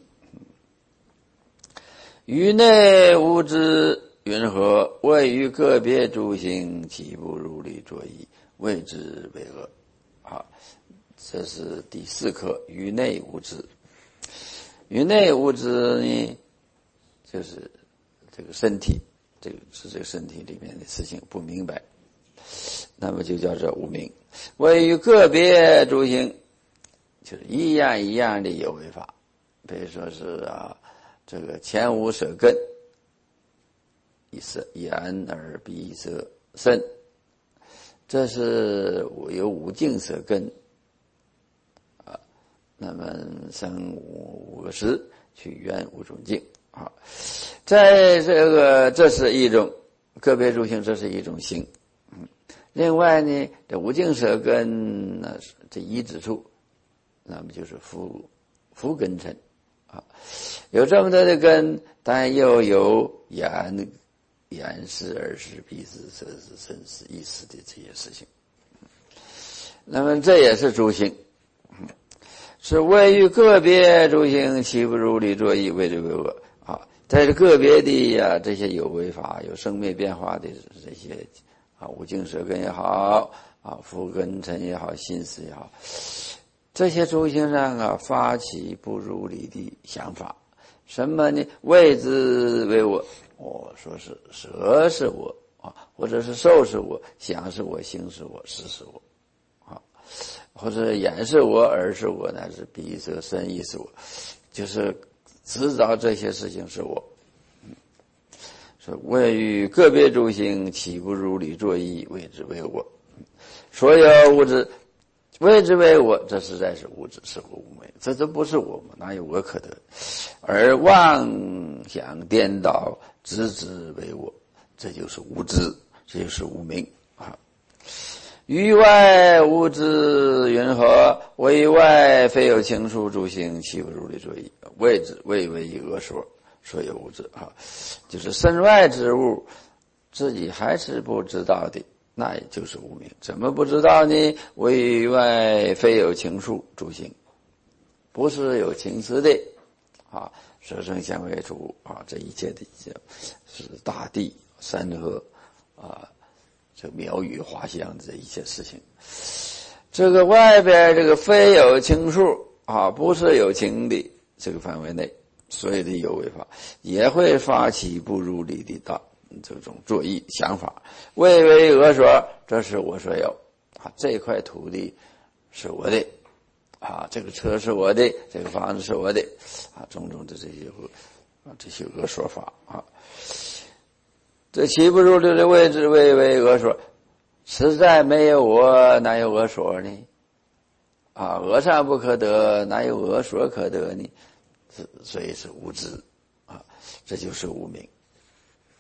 [SPEAKER 1] 于内无知云何？谓于个别诸行，岂不如理作意？谓之为恶。好，这是第四课，于内无知。于内无知呢，就是这个身体，这个是这个身体里面的事情不明白，那么就叫做无明。谓于个别诸行，就是一样一样的有为法，比如说是啊，这个前无舌根，一色眼耳鼻舌身。这是有五境舌根啊，那么生五个识，去缘五种境啊。在这个这是一种个别诸行，这是一种行。嗯，另外呢，这五境舌根呢，这一指处，那么就是福福根尘啊。有这么多的根，但又有眼。眼识、耳识、鼻识、舌识、身识、意识的这些事情，那么这也是诸行，是谓于个别诸行，岂不如理作意？谓之为恶啊！在这个别的呀，这些有为法、有生灭变化的这些啊，五境舌根也好啊，福根尘也好，心识也好，这些诸行上啊，发起不如理的想法，什么呢？谓之为我。我说是舌是我啊，或者是受是我，想是我，行是我，识是我啊，或者眼是我，耳是我，乃至鼻舌身意是我，就是知道这些事情是我。说谓于个别诸行，岂不如理作意？谓之为我。所有物质谓之为我，这实在是无知，是无昧，这都不是我们，哪有我可得？而妄想颠倒，执之为我，这就是无知，这就是无明啊。于外无知云何？为外非有情数诸行，岂不如理作意？谓之谓为一恶说，所有无知啊，就是身外之物，自己还是不知道的。那也就是无明，怎么不知道呢？为外非有情数诸行，不是有情识的啊，色声香味触啊，这一切的一切是大地山河啊，这苗语花香这一切事情。这个外边这个非有情数啊，不是有情的这个范围内，所有的有为法也会发起不如理的道。这种作意想法，谓为我所，这是我所有啊，这块土地是我的啊，这个车是我的，这个房子是我的啊，种种的这些啊这些恶说法啊，这岂不如理的位置谓为我所？实在没有我，哪有我所呢？啊，我尚不可得，哪有我所可得呢？所以是无知啊，这就是无明。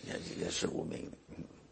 [SPEAKER 1] 也也是无明的。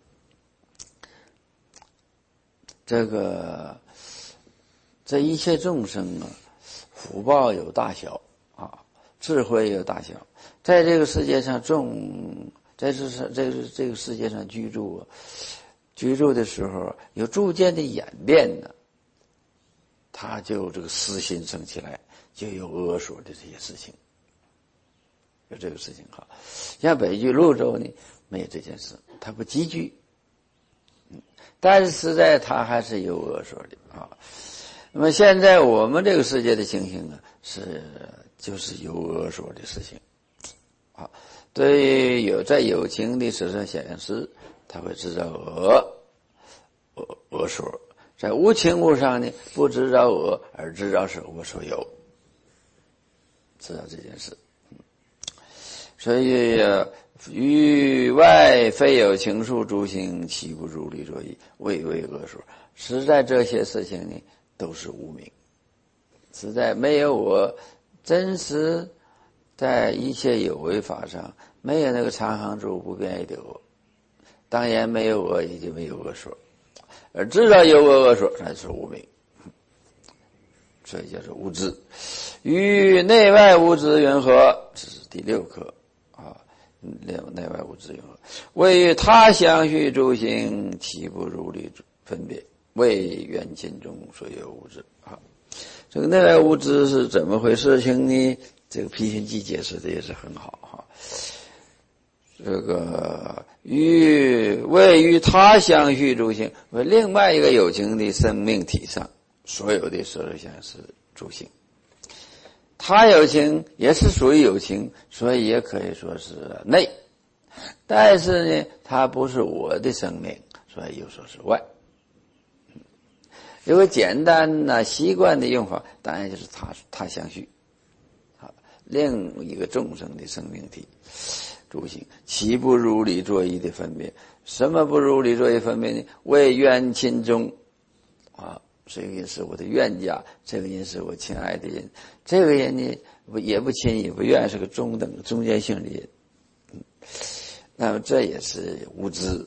[SPEAKER 1] 这个这一切众生啊，福报有大小啊，智慧有大小，在这个世界上众，在这是这个这个世界上居住啊，居住的时候有逐渐的演变呢，他就这个私心生起来，就有恶说的这些事情，有这个事情哈。像北俱泸州呢，没有这件事，他不积聚。但是实在他还是有恶说的啊。那么现在我们这个世界的情形呢，是就是有恶说的事情啊。对于有在有情的色身显示，他会知道恶恶恶说；在无情物上呢，不知道恶，而知道是恶说有，知道这件事。所以啊，于外非有情数诸行，其不如理作意，谓为恶说。实在这些事情呢，都是无明。实在没有我真实在一切有为法上，没有那个常行住不变异的我，当然没有我，也就没有恶说。而知道有我恶说，那是无明，所以叫做无知。与内外无知云何？这是第六课。内外无知云何？谓他相续诸行，其不如理分别，为缘尽中所有无知。啊，这个内外无知是怎么回事情呢？这个批评记解释的也是很好哈。这个与位于他相续诸行，为另外一个有情的生命体上所有的色相是诸行。他有情也是属于有情，所以也可以说是内。但是呢，它不是我的生命，所以又说是外。有个简单的习惯的用法，当然就是他他相续，啊，另一个众生的生命体诸行，其不如理作意的分别。什么不如理作意分别呢？为冤亲中，啊，这个人是我的冤家，这个人是我亲爱的人，这个人呢也不亲也不怨，是个中等中间性的人。嗯，那么这也是无知。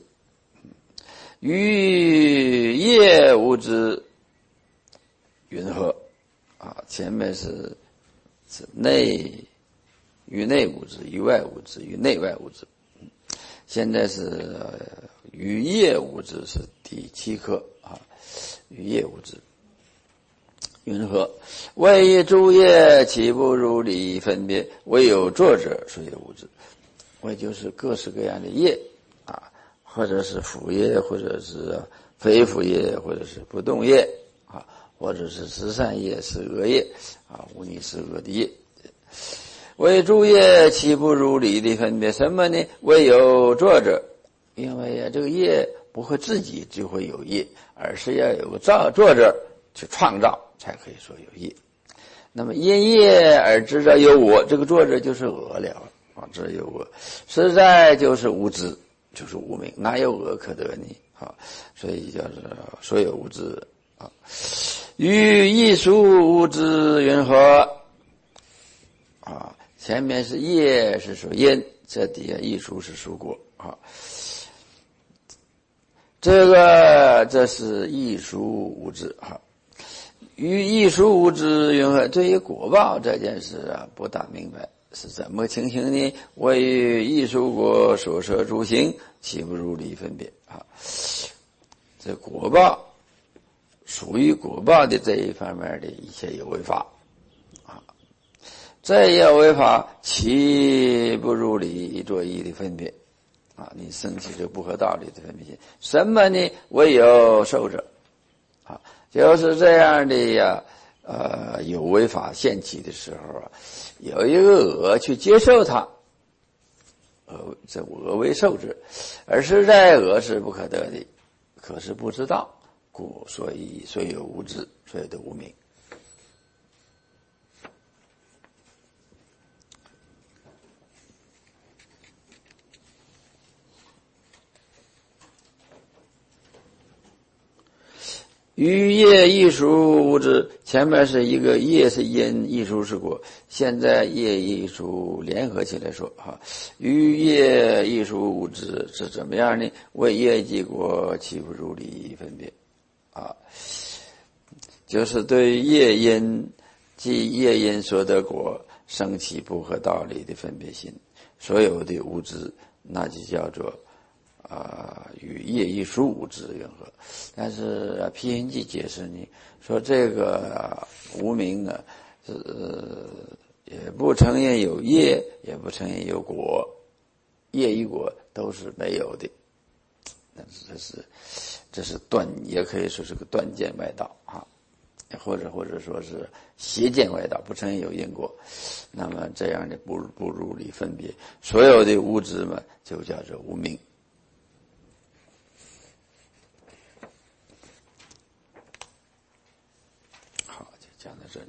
[SPEAKER 1] 于业无知云何？啊，前面是是内于内无知，于外无知，于内外无知。现在是于业无知，是第七课啊。于业无知云何？为诸业岂不如理分别？唯有作者所有无知。为就是各式各样的业啊，或者是辅业，或者是非辅业，或者是不动业啊，或者是慈善业是恶业啊，无逆是恶的业。为诸业岂不如理的分别？什么呢？唯有作者。因为啊，这个业不会自己就会有业，而是要有个造作者去创造，才可以说有业。那么因业而知道有我，这个作者就是我了啊，知道有我，实在就是无知，就是无明，哪有我可得呢？啊，所以叫做所有无知啊。于艺术无知云何？啊，前面是业是属因，这底下艺术是属果啊。这个这是艺术无知啊。于艺术无知云何？对于果报这件事啊，不大明白是怎么情形呢？为于艺术果所摄诸行，岂不如理分别啊？这果报属于果报的这一方面的一切有为法啊，这一有为法岂不如理作意的分别啊？你生起这不合道理的分别心，什么呢？唯有受者啊，就是这样的呀。呃，有为法现起的时候啊，有一个我去接受它，呃，这我为受之，而实在我是不可得的，可是不知道，故所以所有无知，所有的无明。 于业艺熟物质，前面是一个业是因，艺熟是果，现在业艺熟联合起来说哈，于业艺熟物质是怎么样呢？为业即果，岂不如理分别啊？就是对业因即业因所得果生起不合道理的分别心，所有的物质那就叫做啊、呃、与业艺熟物质缘合。但是《辟心记》解释呢，说这个无明啊，是、呃、也不承认有业，也不承认有果，业与果都是没有的。那这是这是断，也可以说是个断见外道啊，或者或者说是邪见外道，不承认有因果。那么这样的不不如理分别，所有的物质嘛，就叫做无明。好，就讲到这里。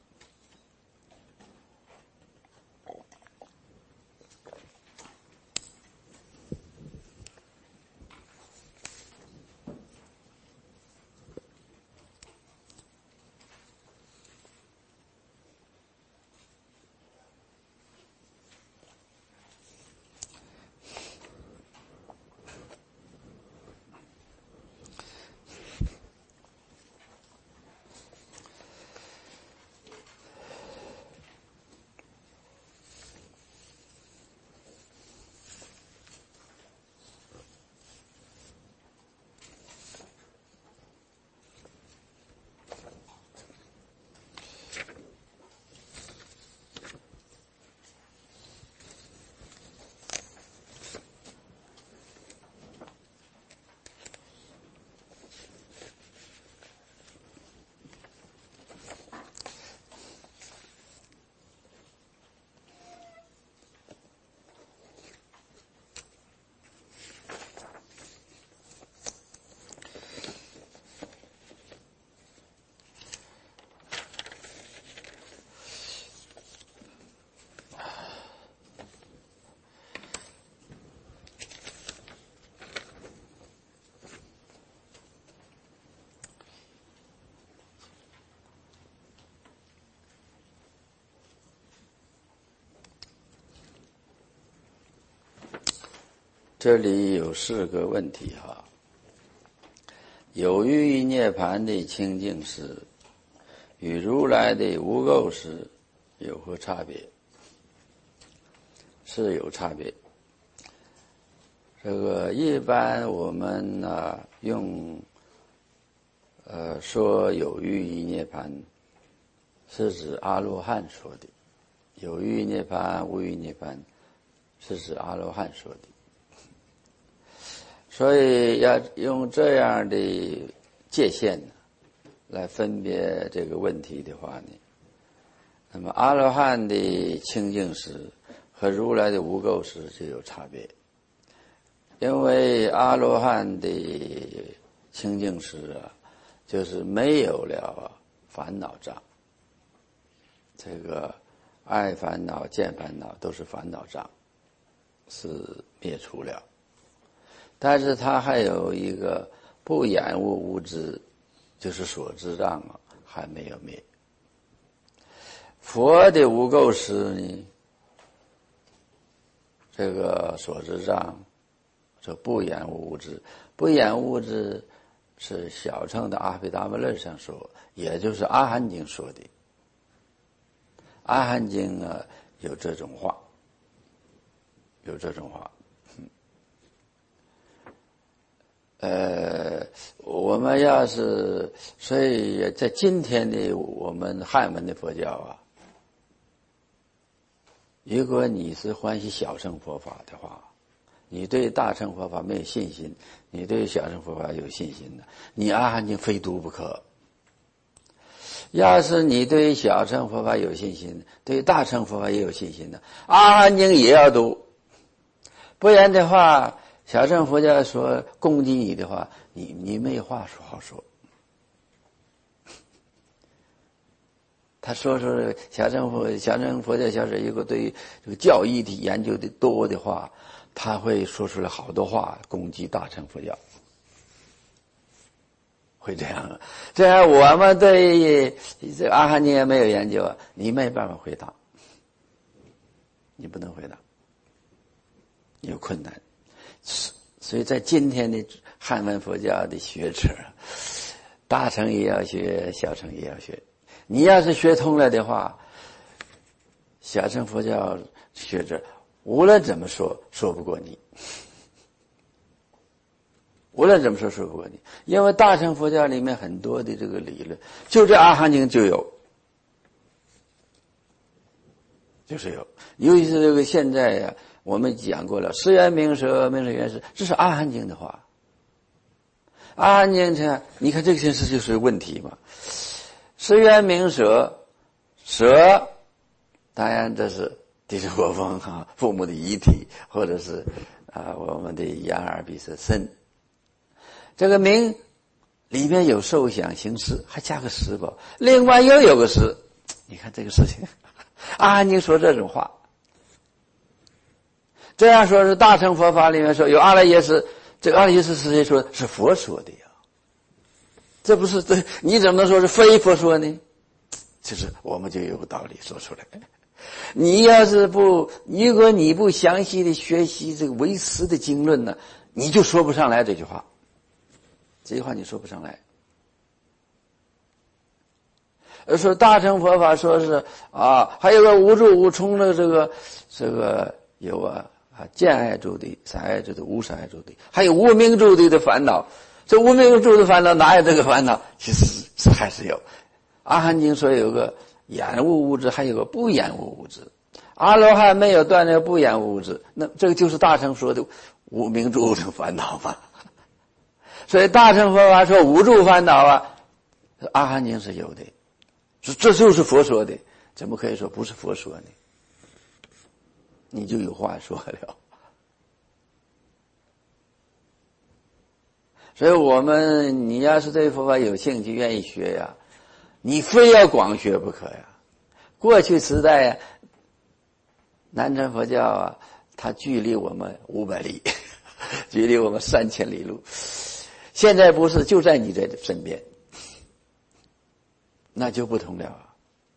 [SPEAKER 1] 这里有四个问题哈。有欲涅槃的清净时，与如来的无垢时有何差别？是有差别。这个一般我们呢、啊、用呃说有欲涅槃，是指阿罗汉说的；有欲涅槃、无欲涅槃，是指阿罗汉说的。所以要用这样的界限来分别这个问题的话呢，那么阿罗汉的清净时和如来的无垢时就有差别。因为阿罗汉的清净时啊，就是没有了烦恼障，这个爱烦恼、见烦恼都是烦恼障，是灭除了。但是他还有一个不染物无知，就是所知障啊，还没有灭。佛的无垢时呢，这个所知障，这不染物无知，不染物无知是小乘的阿毗达摩论上说，也就是阿含经说的。阿含经啊有这种话，有这种话。呃，我们要是，所以在今天的我们汉文的佛教啊，如果你是欢喜小乘佛法的话，你对大乘佛法没有信心，你对小乘佛法有信心的，你阿含经非读不可。要是你对小乘佛法有信心，对大乘佛法也有信心的，阿含经也要读，不然的话，小乘佛教说攻击你的话，你你没有话说好说。他说说小乘佛小乘佛教小者如果对这个教义的研究的多的话，他会说出来好多话攻击大乘佛教， 会这样。这样我们对这个阿含经也没有研究啊，你没办法回答，你不能回答，有困难。所以在今天的汉文佛教的学者，大乘也要学，小乘也要学。你要是学通了的话，小乘佛教学者无论怎么说说不过你，无论怎么说说不过你，因为大乘佛教里面很多的这个理论，就这阿含经就有，就是有。尤其是这个现在呀、啊，我们讲过了，十缘明舍、明舍缘识，这是阿含经的话。阿含经这，你看这件事就是问题嘛。十缘明舍，舍当然这是地水火风哈，父母的遗体，或者是啊我们的眼耳鼻舌身。这个明里面有受想行识，还加个识吧，另外又有个识。你看这个事情，阿含经说这种话，这样说是大乘佛法里面说有阿赖耶识，这个阿赖耶识是谁说的？是佛说的呀。这不是这，你怎么能说是非佛说呢？就是我们就有道理说出来。你要是不，如果你不详细的学习这个唯识的经论呢，你就说不上来这句话。这句话你说不上来。而说大乘佛法说是啊，还有个无住无冲的这个这个有啊啊见爱住地、散爱住地、无散爱住地，还有无明住地的烦恼。这无明住的烦恼哪有这个烦恼？其实是还是有。阿含经说有个眼物物质，还有个不眼物物质。阿罗汉没有断那个不眼物物质，那这个就是大乘说的无明住的烦恼嘛。所以大乘佛法说无住烦恼啊，阿含经是有的，这就是佛说的，怎么可以说不是佛说呢？你就有话说了。所以我们你要是对佛法有兴趣愿意学呀，你非要广学不可呀。过去时代呀，南传佛教啊，它距离我们五百里，距离我们三千里路。现在不是，就在你这身边，那就不同了啊。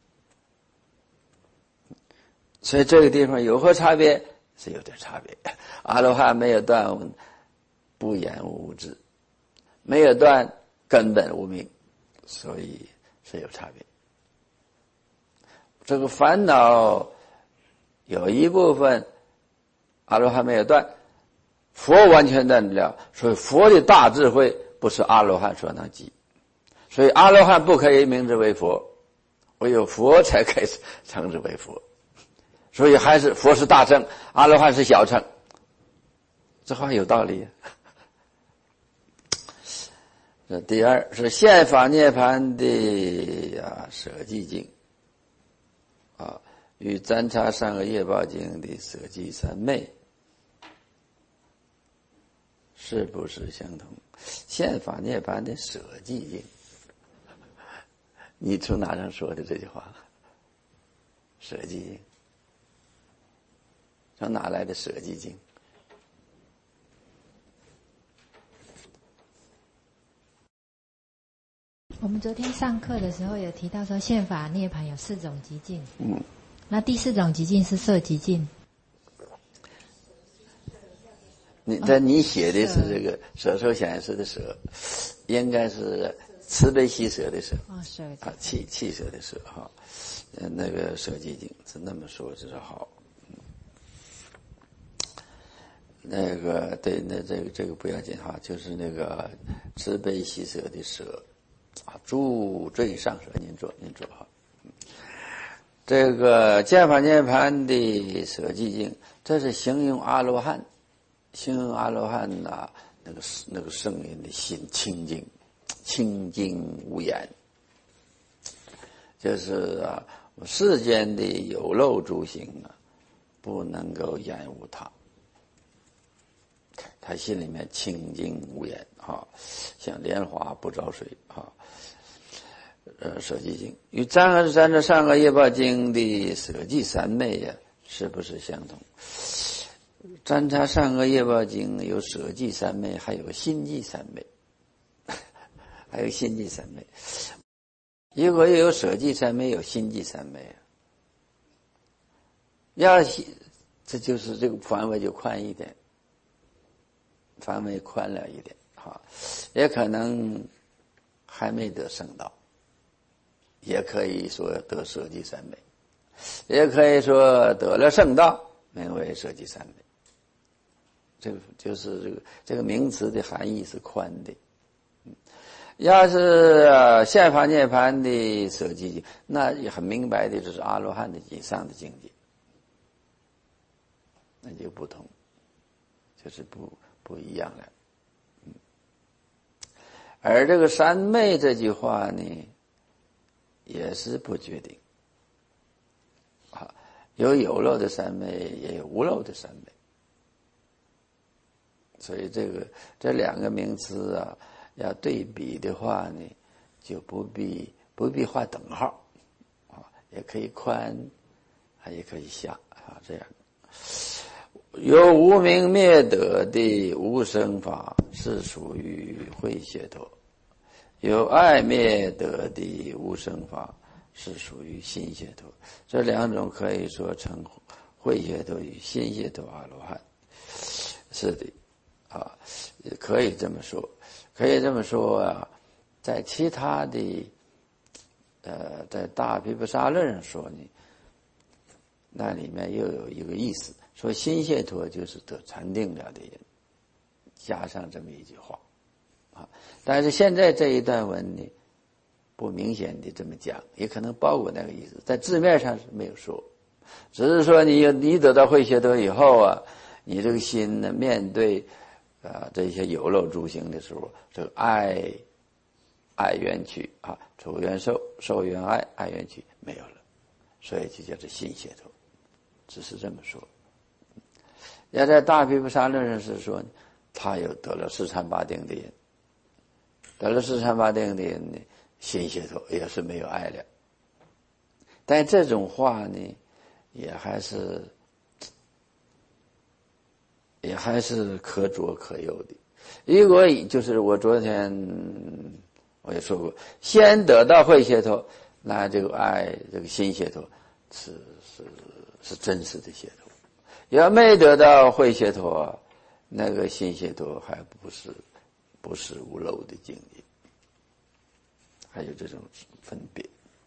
[SPEAKER 1] 所以这个地方有何差别？是有点差别。阿罗汉没有断不眼无智，没有断根本无明，所以是有差别。这个烦恼有一部分阿罗汉没有断，佛完全断得了，所以佛的大智慧不是阿罗汉所能及，所以阿罗汉不可以名之为佛，唯有佛才可以称之为佛。所以还是佛是大乘，阿罗汉是小乘，这话有道理。这第二是现法涅盘的啊舍寂经啊，与占察三恶业报经的舍寂三昧是不是相同？现法涅盘的舍寂经，你从哪上说的这句话？舍寂经从哪来的舍寂经？
[SPEAKER 2] 我们昨天上课的时候有提到说，现法涅槃有四种极境。
[SPEAKER 1] 嗯，
[SPEAKER 2] 那第四种极境是色极境。
[SPEAKER 1] 你这你写的是这个舍受想行识的舍，应该是慈悲喜舍的舍。
[SPEAKER 2] 哦，舍
[SPEAKER 1] 啊，气气舍的舍哈，呃，那个舍寂经是那么说，这是好。那个对，那这个这个不要紧哈，就是那个慈悲喜舍的舍啊，诸最上舍，您做您做哈。这个见法涅盘的舍寂经，这是形容阿罗汉，形容阿罗汉呐、啊，那个那个圣人的心清净，清净无染，就是啊，世间的有漏诸行啊，不能够染污它。他心里面清净无染啊，像莲花不着水啊。呃，舍寂经与占恶占这三恶业报经的舍寂三昧呀、啊，是不是相同？占察三恶业报经有舍寂三昧，还有个心寂三昧。 还有心即三昧。如果有舍即三昧，有心即三昧，要这就是这个范围就宽一点，范围宽了一点，哈，也可能还没得圣道，也可以说得舍即三昧，也可以说得了圣道，名为舍即三昧。这个就是这个这个名词的含义是宽的。要是、呃、现法涅槃的舍即，那也很明白的，这是阿罗汉的以上的境界，那就不同，就是不不一样了。嗯，而这个三昧这句话呢，也是不决定。啊，有有漏的三昧，也有无漏的三昧。所以这个这两个名词啊，要对比的话呢，就不必不必画等号，啊，也可以宽，啊，也可以下，啊，这样。有无明灭得的无生法是属于慧解脱，有爱灭得的无生法是属于心解脱。这两种可以说成慧解脱与心解脱阿罗汉。是的。啊，也可以这么说，可以这么说啊，在其他的，呃，在大毗婆沙论上说呢，那里面又有一个意思，说心解脱就是得禅定了的人，加上这么一句话，啊，但是现在这一段文呢，不明显的这么讲，也可能包括那个意思，在字面上是没有说，只是说你你得到慧解脱以后啊，你这个心呢，面对啊，这些有漏诸行的时候，这个爱爱缘起啊，处缘受，受缘爱，爱缘起没有了，所以就叫做心解脱，只是这么说。要在大毗婆沙论上是说，他有得了四禅八定的人，得了四禅八定的人呢，心解脱也是没有爱了。但这种话呢，也还是。也还是可左可右的。如果就是我昨天我也说过，先得到慧解脱，那这个爱这个心解脱是是是真实的解脱。要没得到慧解脱，那个心解脱还不是不是无漏的境界，还有这种分别。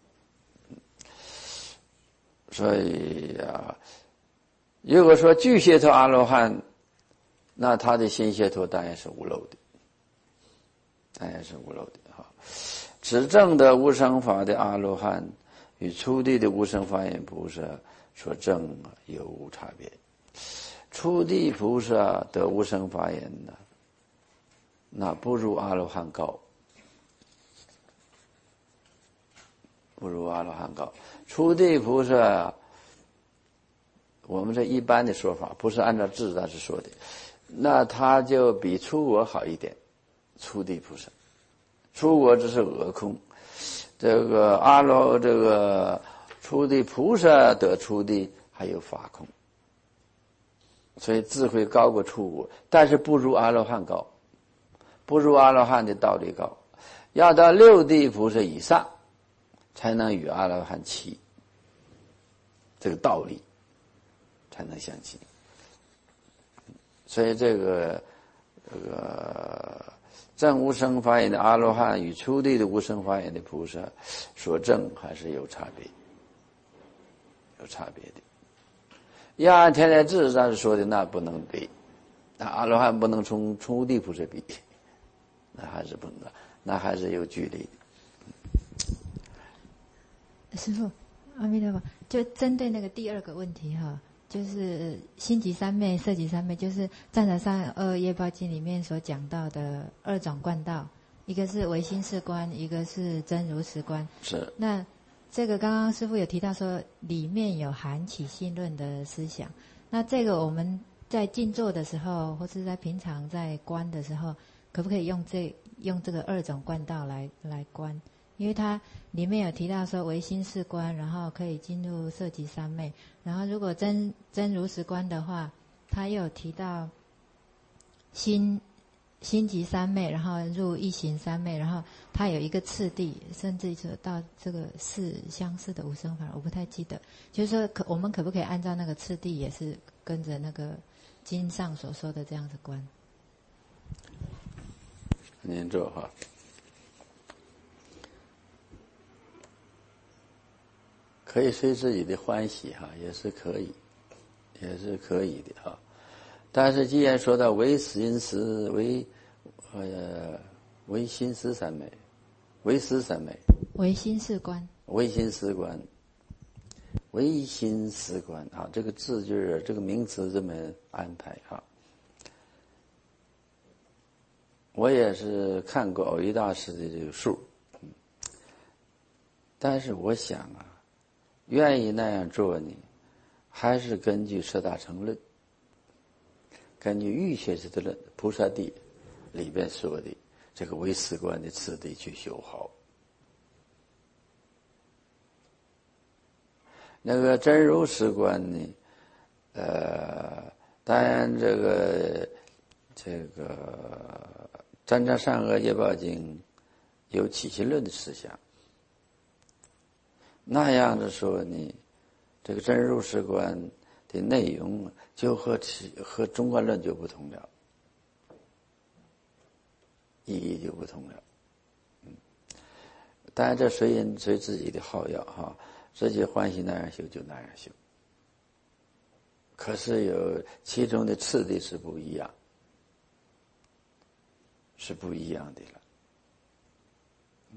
[SPEAKER 1] 所以啊，如果说具解脱阿罗汉，那他的心解脱当然是无漏的，当然是无漏的哈。此证的无生法的阿罗汉与初地的无生法眼菩萨所证有无差别。初地菩萨得无生法眼呢，那不如阿罗汉高，不如阿罗汉高。初地菩萨，我们这一般的说法，不是按照自然是说的。那他就比初我好一点，初地菩萨，初我只是迩空，这个阿罗这个初地菩萨得初地还有法空，所以智慧高过初我，但是不如阿罗汉高，不如阿罗汉的道理高，要到六地菩萨以上，才能与阿罗汉齐，这个道理才能相齐。所以这个这个证无生法眼的阿罗汉与初地的无生法眼的菩萨所证还是有差别，有差别的。要按天台智上是说的，那不能比，那阿罗汉不能从初地菩萨比，那还是不能，那还是有距离
[SPEAKER 2] 的。师父，阿弥陀佛，就针对那个第二个问题哈。就是心即三昧、色即三昧，就是赞财三二业报经里面所讲到的二种观道，一个是唯心是观，一个是真如实观。
[SPEAKER 1] 是。
[SPEAKER 2] 那这个刚刚师父有提到说，里面有含起信论的思想。那这个我们在静坐的时候，或是在平常在观的时候，可不可以用这用这个二种观道来来观？因为它里面有提到说唯心是观，然后可以进入色即三昧，然后如果真真如实观的话，它又有提到心心即三昧，然后入一行三昧，然后它有一个次第，甚至是到这个四相似的无生法，我不太记得。就是说可，我们可不可以按照那个次第，也是跟着那个经上所说的这样子观？
[SPEAKER 1] 您坐哈。可以随自己的欢喜哈，也是可以，也是可以的哈。但是既然说到唯心思唯呃唯心思三昧，唯思三昧，
[SPEAKER 2] 唯心是观，
[SPEAKER 1] 唯心思观，唯心思观啊，这个字就是这个名词这么安排哈。我也是看过偶一大师的这个数，但是我想啊，愿意那样做呢，还是根据摄大乘论，根据欲学识的论，菩萨地里边说的这个唯思观的次第去修好。那个真如实观呢，呃，当然这个这个三藏善恶业报经有起心论的思想，那样的说呢，这个真如实观的内容就和和中观论就不同了，意义就不同了。嗯，当然这随人随自己的好要哈，自己欢喜那样修就那样修。可是有其中的次第是不一样，是不一样的了。嗯。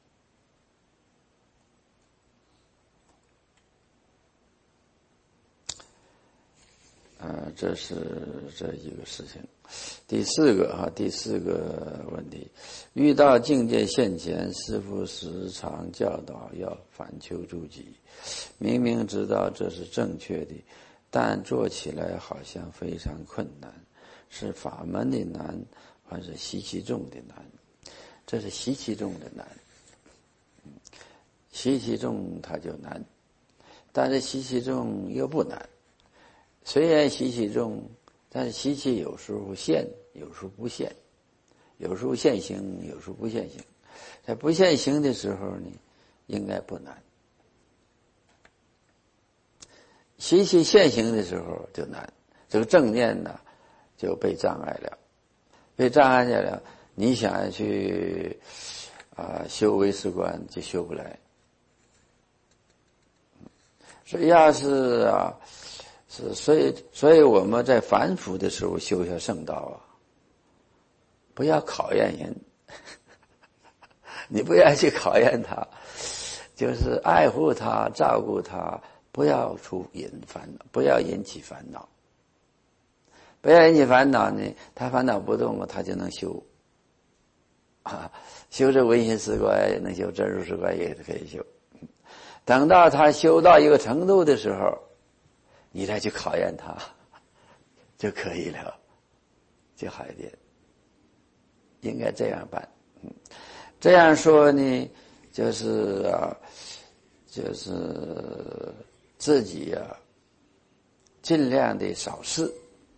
[SPEAKER 1] 呃，这是这一个事情。第四个哈，第四个问题，遇到境界现前，师父时常教导要反求诸己。明明知道这是正确的，但做起来好像非常困难，是法门的难，还是习气重的难？这是习气重的难。习气重它就难，但是习气重又不难。虽然习气重，但是习气有时候现，有时候不现，有时候现行，有时候不现行。在不现行的时候呢，应该不难。习气现行的时候就难，这个正念呢就被障碍了，被障碍了，你想要去啊、呃、修唯识观就修不来。所以要是啊。是，所以，所以我们在反腐的时候修下圣道啊，不要考验人，你不要去考验他，就是爱护他、照顾他，不要出引烦恼，不要引起烦恼，不要引起烦恼呢，他烦恼不动了，他就能修啊，修这唯心识观也能修，真如识观也可以修。等到他修到一个程度的时候，你再去考验他就可以了，就好一点。应该这样办。嗯，这样说呢，就是啊，就是自己啊，尽量的少事。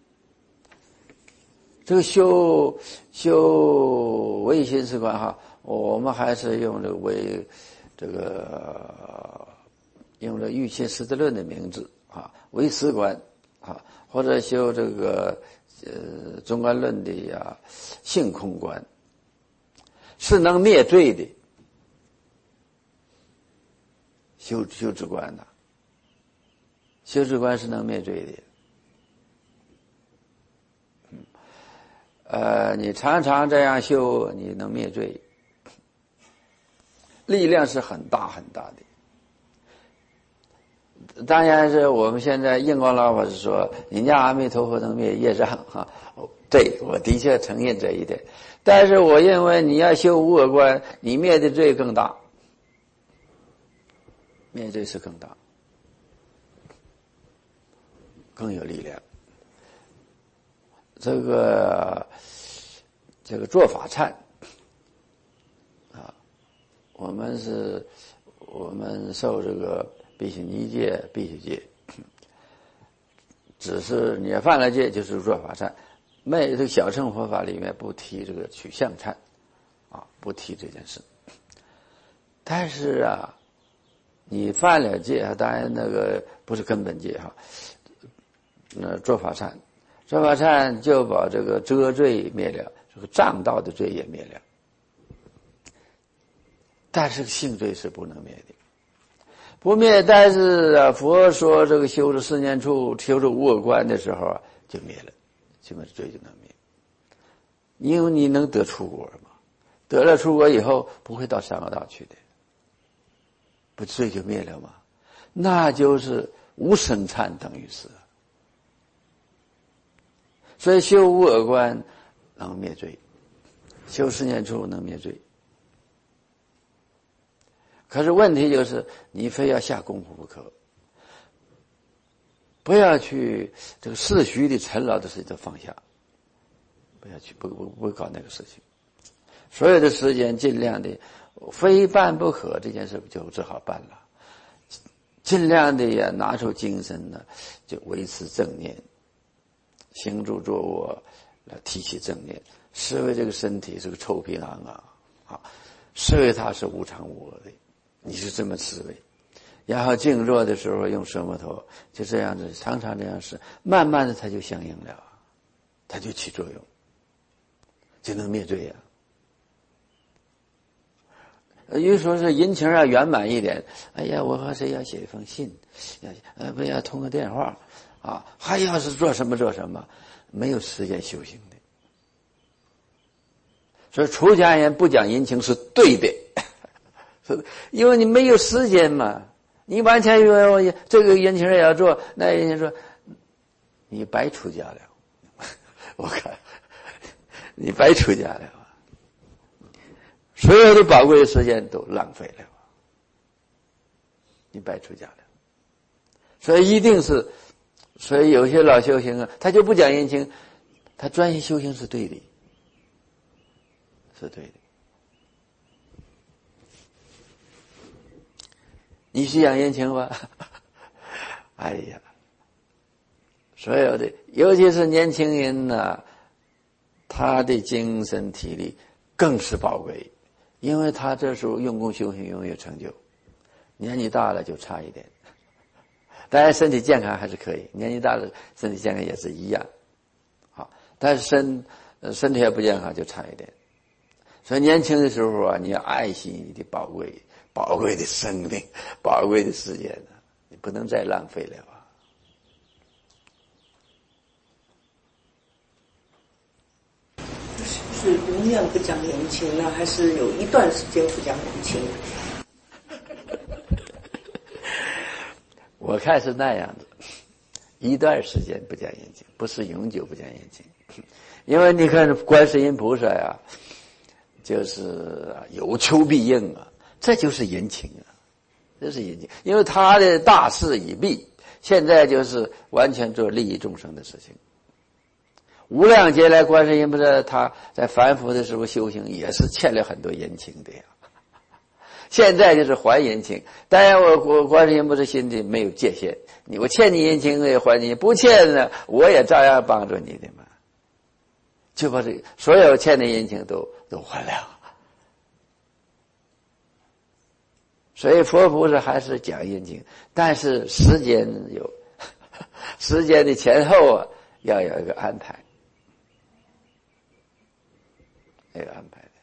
[SPEAKER 1] 这个修修唯心识观哈，我们还是用这个唯这个用这欲切识的论的名字。啊，唯识观啊，或者修这个呃中观论的呀性空观，是能灭罪的。修修止观呐，修止观是能灭罪的。嗯，呃，你常常这样修，你能灭罪，力量是很大很大的。当然是我们现在印光老法师说，你念阿弥陀佛能灭业障哈，对，我的确承认这一点。但是我认为你要修无我观，你灭的罪更大，灭罪是更大，更有力量。这个这个做法忏啊，我们是我们受这个必须尼戒、必须戒，只是你犯了戒就是做法忏， 没这个小乘佛法里面不提这个取相忏，啊，不提这件事。但是啊，你犯了戒啊，当然那个不是根本戒哈，那做法忏，做法忏就把这个遮罪灭了，这个障道的罪也灭了，但是性罪是不能灭的。不灭，但是啊，佛说这个修持四念处、修持无我观的时候啊，就灭了，基本罪就能灭。因为你能得出果嘛，得了出果以后，不会到三恶道去的，不罪就灭了吗？那就是无生忏等于是。所以修无我观能灭罪，修四念处能灭罪。可是问题就是，你非要下功夫不可，不要去这个世虚的尘劳的事情都放下，不要去不不不搞那个事情。所有的时间尽量的，非办不可这件事就只好办了，尽量的也拿出精神呢，就维持正念，行住坐卧来提起正念，视为这个身体是个臭皮囊啊，啊，视为它是无常无我的。你是这么思维，然后静坐的时候用舌摩头，就这样子，常常这样试，慢慢的它就相应了，它就起作用，就能灭罪呀、啊。有人说是人情要圆满一点，哎呀，我和谁要写一封信，要呃不要通个电话啊，还要是做什么做什么，没有时间修行的。所以出家人不讲人情是对的。因为你没有时间嘛，你完全说这个人情也要做，那人家说你白出家了，我看你白出家了，所有的宝贵的时间都浪费了，你白出家了。所以一定是，所以有些老修行啊，他就不讲人情，他专心修行是对的，是对的。你是讲人情吧？哎呀，所有的，尤其是年轻人呢、啊，他的精神体力更是宝贵，因为他这时候用功修行永远有成就。年纪大了就差一点，当然身体健康还是可以，年纪大了身体健康也是一样，好，但是身身体也不健康就差一点。所以年轻的时候啊，你要爱惜你的宝贵。宝贵的生命，宝贵的时间呢，你不能再浪费了啊！
[SPEAKER 3] 是永远不讲人情呢，还是有一段时间不讲人情？
[SPEAKER 1] 我看是那样子，一段时间不讲人情，不是永久不讲人情。因为你看观世音菩萨呀、啊，就是有求必应啊。这就是人情啊，这是人情，因为他的大事已毕，现在就是完全做利益众生的事情。无量劫来，观世音菩萨他在凡夫的时候修行，也是欠了很多人情的呀。现在就是还人情，当然我我观世音菩萨心里没有界限，你我欠你人情也还你，不欠呢我也照样帮助你的嘛，就把这个所有欠的人情都都还了。所以佛菩萨还是讲人情，但是时间有时间的前后啊，要有一个安排，要有安排的。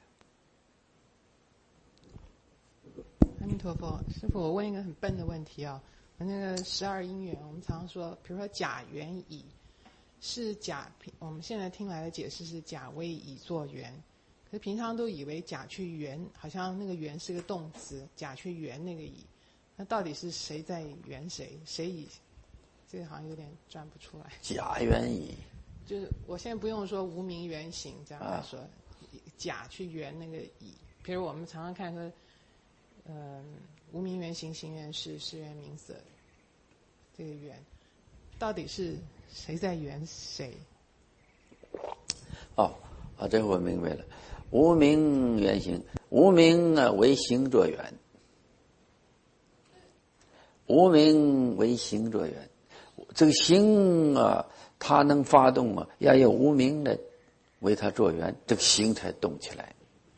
[SPEAKER 4] 阿弥陀佛，师父，我问一个很笨的问题啊，那个十二因缘，我们常说，比如说甲缘乙，是甲，我们现在听来的解释是甲为乙作缘。可是平常都以为甲去缘，好像那个缘是个动词，甲去缘那个乙，那到底是谁在缘谁？谁乙？这个好像有点转不出来。
[SPEAKER 1] 甲缘乙，
[SPEAKER 4] 就是我现在不用说无名缘行这样来说，啊、甲去缘那个乙。比如我们常常看说，嗯、呃，无名缘行，行缘事，事缘名色，这个缘到底是谁在缘谁？
[SPEAKER 1] 哦，啊，这个我明白了。无名缘行，无名啊为行作缘，无名为行作缘。这个行啊， 它能发动啊，要有无明来为它作缘，这个行才动起来。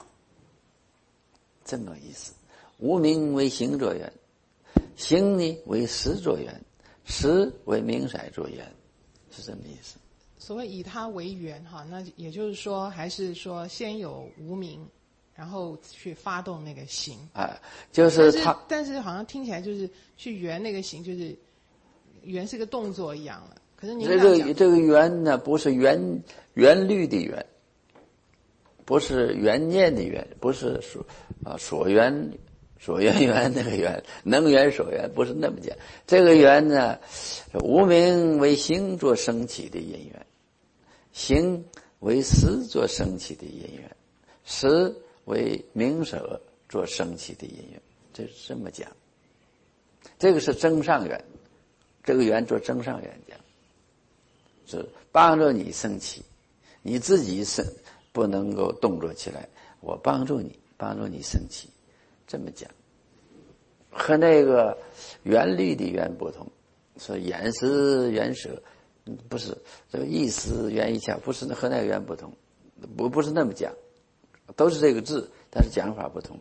[SPEAKER 1] 这么意思，无明为行作缘，行呢为识作缘，识为明色作缘，是这么意思。
[SPEAKER 4] 所谓以它为缘哈，那也就是说，还是说先有无明，然后去发动那个行。
[SPEAKER 1] 啊，就是它，
[SPEAKER 4] 但是但是好像听起来就是去圆那个行，就是圆是个动作一样了。可是您
[SPEAKER 1] 这个这个圆呢，不是圆圆律的圆，不是缘念的缘，不是所啊所缘所缘缘那个缘，能缘所缘，不是那么讲。这个缘呢，无明为行作升起的因缘，行为识作升起的因缘，识为明舍做升起的因缘，这是这么讲。这个是增上缘，这个缘做增上缘讲，是帮助你升起，你自己升不能够动作起来，我帮助你，帮助你升起，这么讲。和那个缘律的缘不同，说眼识缘舍，不是这个意识缘一下，不是和那个缘不同，不不是那么讲，都是这个字，但是讲法不同。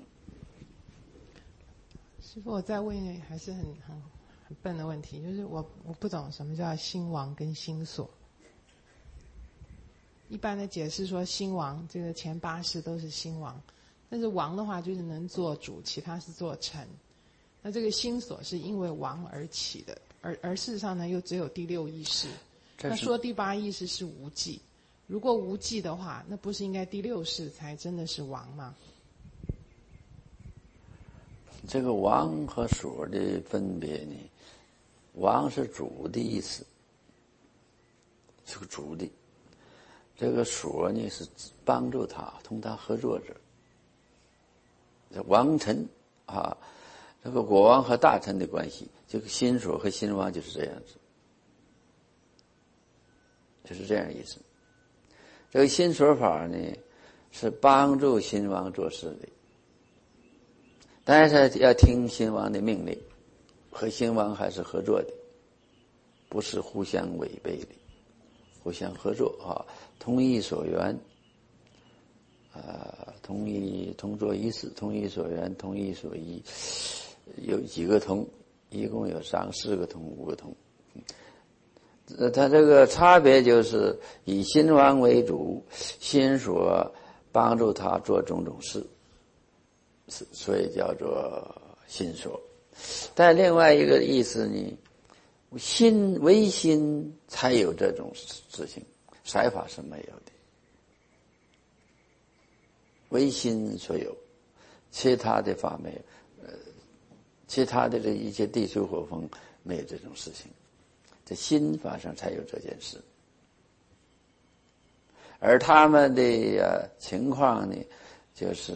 [SPEAKER 4] 师父，我再问一个还是很很很笨的问题，就是我我不懂什么叫心王跟心所。一般的解释说心王这个前八识都是心王，但是王的话就是能做主，其他是做臣。那这个心所是因为王而起的，而而事实上呢又只有第六意识。那说第八意识是无记，如果无记的话，那不是应该第六识才真的是王吗？
[SPEAKER 1] 这个王和所的分别呢，王是主的意思，是个主的，这个所呢是帮助他，同他合作者。王臣啊，这个国王和大臣的关系，这个心所和心王就是这样子，就是这样意思。这个心所法呢，是帮助心王做事的，但是要听心王的命令，和心王还是合作的，不是互相违背的，互相合作啊，同意所缘，呃，同意同作一事，同意所缘，同意所依，有几个同？一共有三四个同，五个同。呃，它这个差别就是以心王为主，心所帮助他做种种事，所以叫做心所。但另外一个意思呢，心唯心才有这种事情，色法是没有的，唯心所有，其他的法没有，呃，其他的这一切地水火风没有这种事情，在心法上才有这件事。而他们的呃情况呢，就是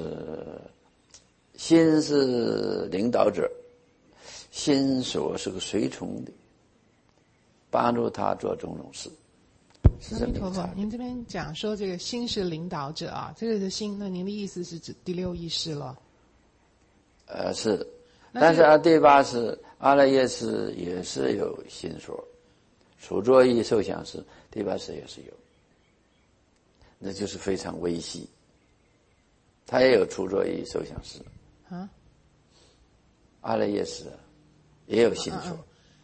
[SPEAKER 1] 心是领导者，心所是个随从的，帮助他做种种事。是这么一个差别。
[SPEAKER 4] 您这边讲说这个心是领导者啊，这个的心，那您的意思是指第六意识了？
[SPEAKER 1] 呃，是，但是啊，第八识阿赖耶识也是有心所，处作意受想识，第八识也是有，那就是非常微细。他也有处作意受想识
[SPEAKER 4] 啊，
[SPEAKER 1] 阿赖耶识也有心所。
[SPEAKER 4] 啊啊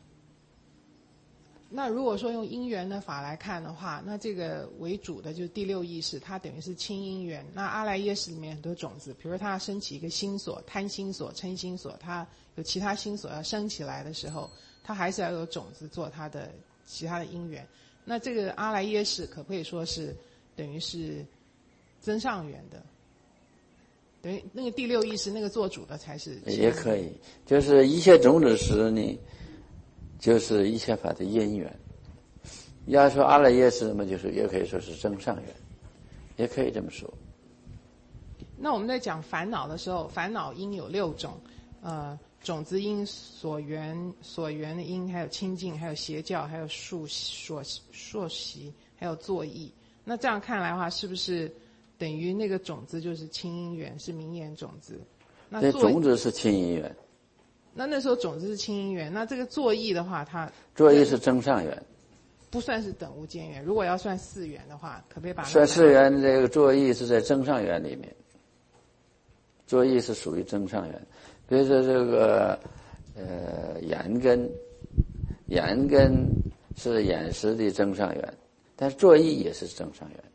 [SPEAKER 4] 那如果说用因缘的法来看的话，那这个为主的就是第六意识，它等于是亲因缘。那阿赖耶识里面很多种子，比如它要升起一个心所、贪心所、嗔心所，它有其他心所要升起来的时候，它还是要有种子做它的其他的因缘。那这个阿赖耶识可不可以说是等于是增上缘的？等于那个第六意识那个做主的才是
[SPEAKER 1] 也可以，就是一切种子识呢，就是一切法的因缘。要说阿赖耶识嘛，就是也可以说是增上缘，也可以这么说。
[SPEAKER 4] 那我们在讲烦恼的时候，烦恼因有六种，呃，种子因、所缘、所缘的因，还有清净，还有邪教，还有数所所习，还有作意。那这样看来的话，是不是等于那个种子就是清因缘，是明眼种子？那
[SPEAKER 1] 这种子是清因缘。那
[SPEAKER 4] 那时候种子是清因缘，那这个作意的话，它
[SPEAKER 1] 作意是增上缘。
[SPEAKER 4] 不算是等无间缘。如果要算四缘的话，可不可以把它
[SPEAKER 1] 算四缘？这个作意是在增上缘里面，作意是属于增上缘。比如说这个呃眼根，眼根是眼识的增上缘，但是作意也是增上缘。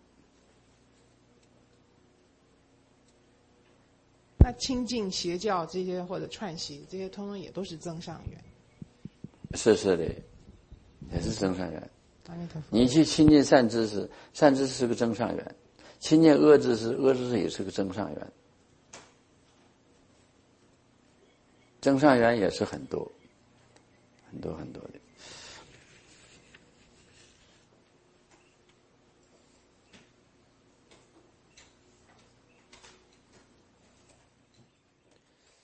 [SPEAKER 4] 那亲近邪教这些或者串习这些，通通也都是增上缘。
[SPEAKER 1] 是是的，也是增上缘。
[SPEAKER 4] 阿弥陀佛。
[SPEAKER 1] 你去亲近善知识，善知识是个增上缘；亲近恶知识，恶知识也是个增上缘。增上缘也是很多，很多很多的。